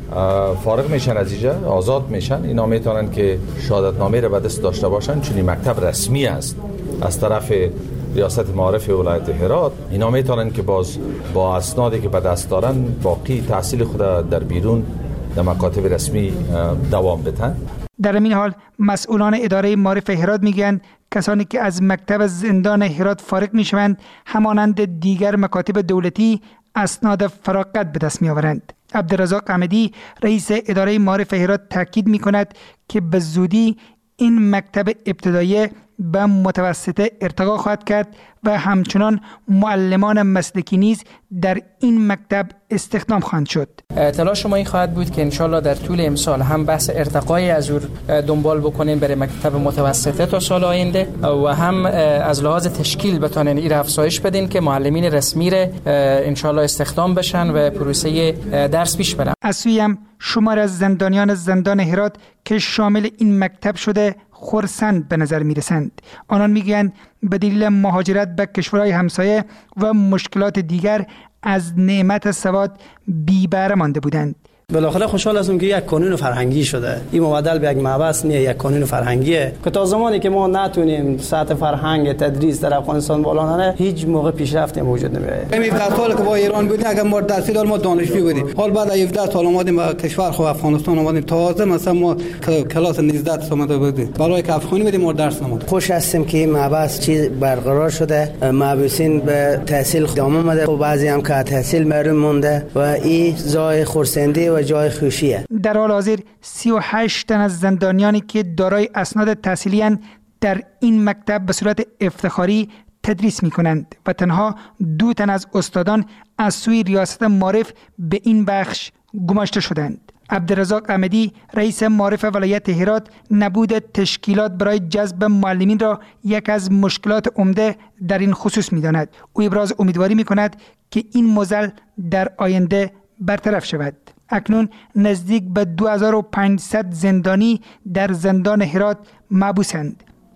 فارغ میشن از اینجا، آزاد میشن، اینا میتونن که شهادتنامه را به دست داشته باشن، چون این مکتب رسمی است از طرف ریاست معارف ولایت هرات. اینا میتونن که باز با اسنادی که به دست دارن باقی تحصیل خود در بیرون در مکاتب رسمی دوام بدن. در این حال مسئولان اداره معارف هرات میگن کسانی که از مکتب زندان هرات فارغ میشوند همانند دیگر مکاتب دولتی اسناد فراغت به دست میآورند. عبدالرزاق احمدی رئیس اداره معارف هرات تاکید میکند که به زودی این مکتب ابتدایی به متوسطه ارتقا خواهد کرد و همچنان معلمان مسلکی نیز در این مکتب استخدام خواهند شد. تلاش ما این خواهد بود که انشالله در طول امسال هم بحث ارتقای از او دنبال بکنیم برای مکتب متوسطه تا سال آینده و هم از لحاظ تشکیل بتونن این افزایش بدین که معلمین رسمی را انشالله استخدام بشن و پروسه درس پیش برن. از سوی هم شمار از زندانیان زندان هرات که شامل این مکتب شده خرسند به نظر می رسند. آنان می گویند به دلیل مهاجرت به کشورهای همسایه و مشکلات دیگر از نعمت سواد بی بهره مانده بودند. بالاخره خوشحال هستم که یک قانون فرهنگی شده. این مبادل به یک محبس نیه، یک قانون فرهنگیه که تا زمانی که ما نتونیم سطح فرهنگ تدریس در افغانستان بالا نره هیچ موقع پیشرفتی موجود نمیشه. همین هفده سال که با ایران بودیم اگر ما درسی دار ما دانشجو بودیم، حال بعد هفده سال اومدیم به کشور خو افغانستان اومدیم، تازه مثلا ما کلاس نوزده تا اومده بودیم برای که افغانی بدیم ما درس نمود. خوش هستم که این محبس چیز برقرار شده، محبوسین به تحصیل ادامه میده و بعضی هم که تحصیل محروم مونده و این جای خرسندی جای خوشیه. در حال حاضر سی و هشت تن از زندانیانی که دارای اسناد تحصیلی اند در این مکتب به صورت افتخاری تدریس می کنند و تنها دو تن از استادان از سوی ریاست معارف به این بخش گماشته شدند. عبدالرزاق احمدی رئیس معارف ولایت هرات نبود تشکیلات برای جذب معلمین را یک از مشکلات عمده در این خصوص می داند. او ابراز امیدواری می کند که این معضل در آینده برطرف شود. اکنون نزدیک به دو هزار و پانصد زندانی در زندان هرات محبوسند.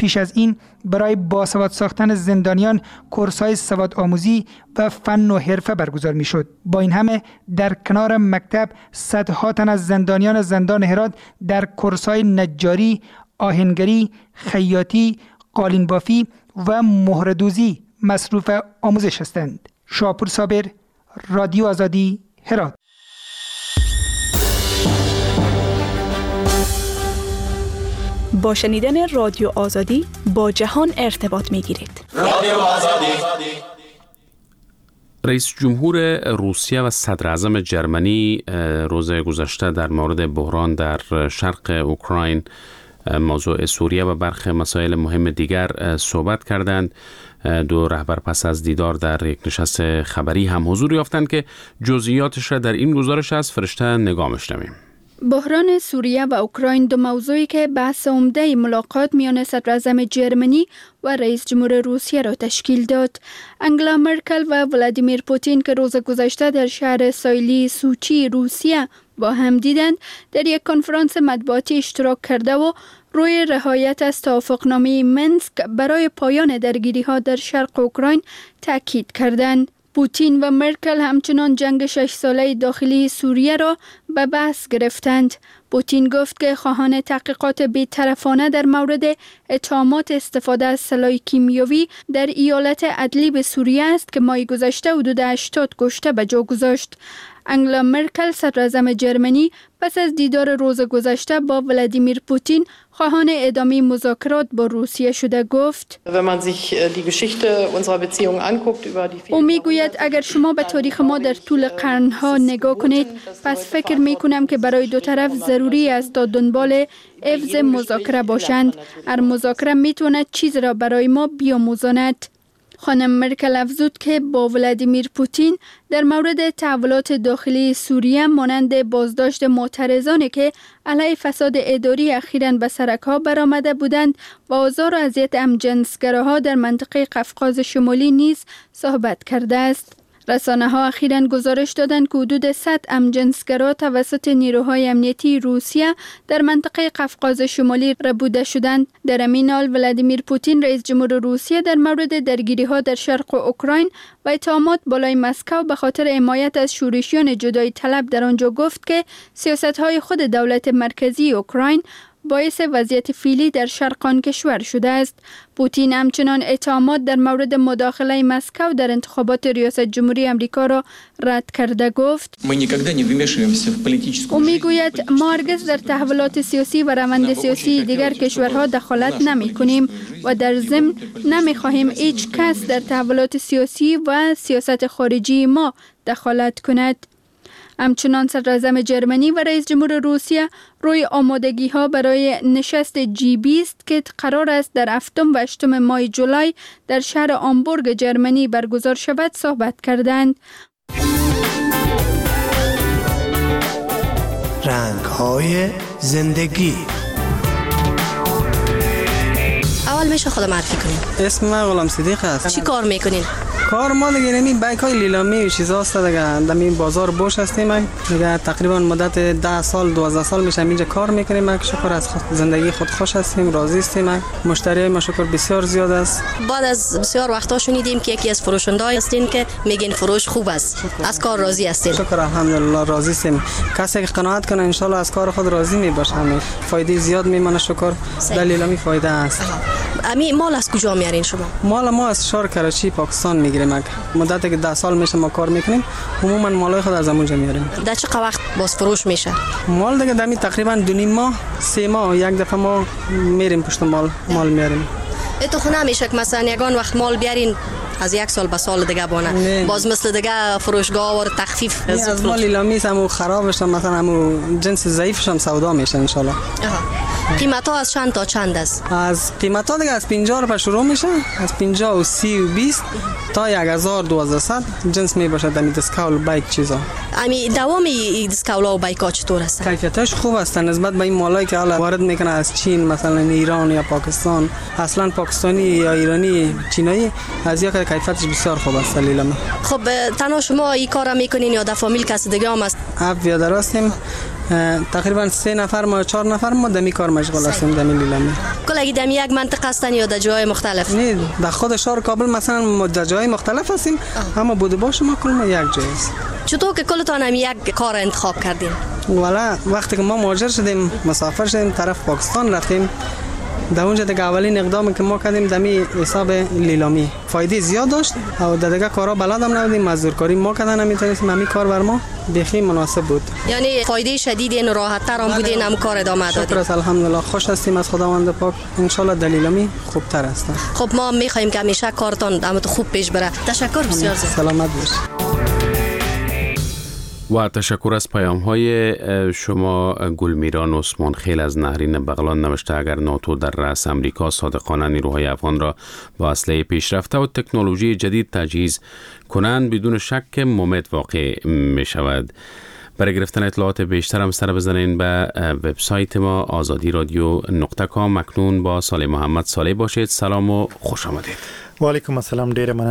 پیش از این برای باسواد ساختن زندانیان کورس‌های سواد آموزی و فن و حرفه برگزار می‌شد. با این همه در کنار مکتب صدها تن از زندانیان زندان هرات در کورس‌های نجاری، آهنگری، خیاطی، قالین بافی و مهره‌دوزی مصروف آموزش هستند. شاپور صابر، رادیو آزادی، هرات. با شنیدن رادیو آزادی با جهان ارتباط می‌گیرید. رادیو آزادی. رئیس جمهور روسیه و صدر اعظم جرمنی روز گذشته در مورد بحران در شرق اوکراین، موضوع سوریه و برخی مسائل مهم دیگر صحبت کردند. دو رهبر پس از دیدار در یک نشست خبری هم حضور یافتند که جزئیاتش را در این گزارش از فرشته نگاه می‌شنویم. بحران سوریه و اوکراین دو موضوعی که بحث عمده ملاقات میان صدر اعظم جرمنی و رئیس جمهور روسیه را تشکیل داد. انگلا مرکل و ولادیمیر پوتین که روز گذشته در شهر سایلی سوچی روسیه با هم دیدند، در یک کنفرانس مطبوعاتی اشتراک کرده و روی رعایت از توافقنامه منسک برای پایان درگیری‌ها در شرق اوکراین تاکید کردند. پوتین و مرکل همچنان جنگ شش ساله داخلی سوریه را به بحث گرفتند. پوتین گفت که خواهان تحقیقات بی‌طرفانه در مورد اتهامات استفاده از سلاح کیمیایی در ایالت ادلیب سوریه است که ماه گذشته حدود هشتاد کشته به جا گذاشت. انگلا مرکل صدر اعظم جرمنی پس از دیدار روز گذشته با ولادیمیر پوتین خواهان ادامه مذاکرات با روسیه شده گفت: او میگوید اگر شما به تاریخ ما در طول قرنها نگاه کنید، پس فکر می کنم که برای دو طرف ضروری است تا دنبال حفظ مذاکره باشند. هر مذاکره میتواند چیز را برای ما بیاموزاند. خانم مرکل افزود که با ولادیمیر پوتین در مورد تحولات داخلی سوریه مانند بازداشت معترضانی که علیه فساد اداری اخیراً به سرک‌ها برآمده بودند و آزار و اذیت همجنسگراها در منطقه قفقاز شمالی نیز صحبت کرده است. رسانه ها اخیراً گزارش دادند که حدود صد همجنسگرا توسط نیروهای امنیتی روسیه در منطقه قفقاز شمالی ربوده شدند. در همین حال ولادیمیر پوتین رئیس جمهور روسیه در مورد درگیری ها در شرق اوکراین و اتهامات بالای مسکو به خاطر حمایت از شورشیان جدایی طلب در آنجا گفت که سیاست های خود دولت مرکزی اوکراین باعث وضعیت فعلی در شرق آن کشور شده است. پوتین همچنان اتهامات در مورد مداخله مسکو در انتخابات ریاست جمهوری آمریکا را رد کرده گفت: او میگوید ما هرگز در تحولات سیاسی و روند سیاسی دیگر کشورها دخالت نمی کنیم و در ضمن نمی خواهیم هیچ کس در تحولات سیاسی و سیاست خارجی ما دخالت کند. همچنان صدر اعظم جرمنی و رئیس جمهور روسیه روی آمادگی ها برای نشست جی بیست که قرار است در هفتم و هشتم ماه جولای در شهر آمبورگ جرمنی برگزار شود صحبت کردند. رنگ های زندگی. اول میشه خود معرفی کنین. اسم من غلام صدیق است. چی کار میکنین؟ کار ما دیگه نمی بایک های لیلامی و چیزاست دیگه. در این بازار بوش هستیم دیگه. تقریبا مدت ده سال دوازده سال میشه اینجا کار میکنیم. ما شکر از زندگی خود خوش هستیم، راضی هستیم. مشتری ما شکر بسیار زیاد است. بعد از بسیار وقتا شنیدیم که یکی از فروشنده هستین که میگین فروش خوب است. از کار راضی هستین؟ شکر الحمدلله راضی هستیم. کسی که قناعت کنه ان شاء الله از کار خود راضی میباشه. فایده زیاد میمونه شکر. در لیلامی فایده است. امی مال از کجا میارین شما؟ مال ما از شهر کراچی پاکستان میگیریم. مدتی که ده سال میشه ما کار میکنیم. عموما مالای خود از اونجا میاریم. در چه وقت باز فروش میشه؟ مال دیگه دمی تقریبا دو نیم ماه سه ماه یک دفعه ما میریم پشت مال مال میاریم. تو خو نمیشه که مثلا یگان وقت مال بیارین از یک سال به سال دیگه بانه باز مثل دیگه فروشگاه و تخفیف از مال لیلامی هم خرابش مثلا هم جنس ضعیفش هم سودا میشه ان شاء الله. قیمت ها از چند تا چند است؟ از قیمت ها دیگه از پنجاه روپیه شروع میشه، از پنجاه و سی و بیست تا یک هزار دوازده جنس می باشه. دمی دیسکاول بایک چیزا. امی دوام دیسکاولا و بایک ها چطور است؟ کیفیتش خوب است نسبت به این مالایی که حالا وارد میکنه از چین مثلا ایران یا پاکستان. اصلا پاکستانی یا ایرانی چینایی از یک کیفیتش بسیار خوب است لیلامی. خب تنها شما این کارا میکنین یا در فامیل کسی دیگه هم است؟ اب یادراستیم تقریبا سه نفر ما چهار نفر ما دمی کار مشغول هستیم دمی لیلامی. کلگی دم یک منطقه هستن یا در جای مختلف؟ نه در خود شهر کابل مثلا ما در جای مختلف هستیم، اما بود باش ما کل ما یک جای است. چطور که کلتان هم یک کار انتخاب کردین؟ والا وقتی که ما مهاجر شدیم مسافر شدیم طرف پاکستان رفتیم، در اونجا دیگه اولین اقدامی که ما کردیم دمی حساب لیلامی فایده زیاد داشت و در دیگه کارا بلدم نبودیم، مزدورکاری ما کردن نمیتونستیم، همین کار بر ما بخی مناسب بود. یعنی فایده شدید این راحت تر هم بودین هم کار ادامه دادین؟ شکر الحمدلله خوش هستیم از خداوند پاک، ان شاء الله در لیلامی خوبتر هستیم. خب ما میخوایم که همیشه کارتون دمت خوب پیش بره. تشکر بسیار زیاد. سلامت باشید. و تشکر از پیام های شما. گلمیران عثمان خیل از نهرین بغلان نوشته اگر ناتو در رأس امریکا صادقانه نیروهای افغان را با اسلحه پیشرفته و تکنولوژی جدید تجهیز کنند بدون شک ممت واقع می شود. برای گرفتن اطلاعات بیشتر هم سر بزنین به وبسایت ما آزادی رادیو نقطه کام. مکنون با صالح محمد صالح باشید. سلام و خوش آمدید. و علیکم السلام. ډیر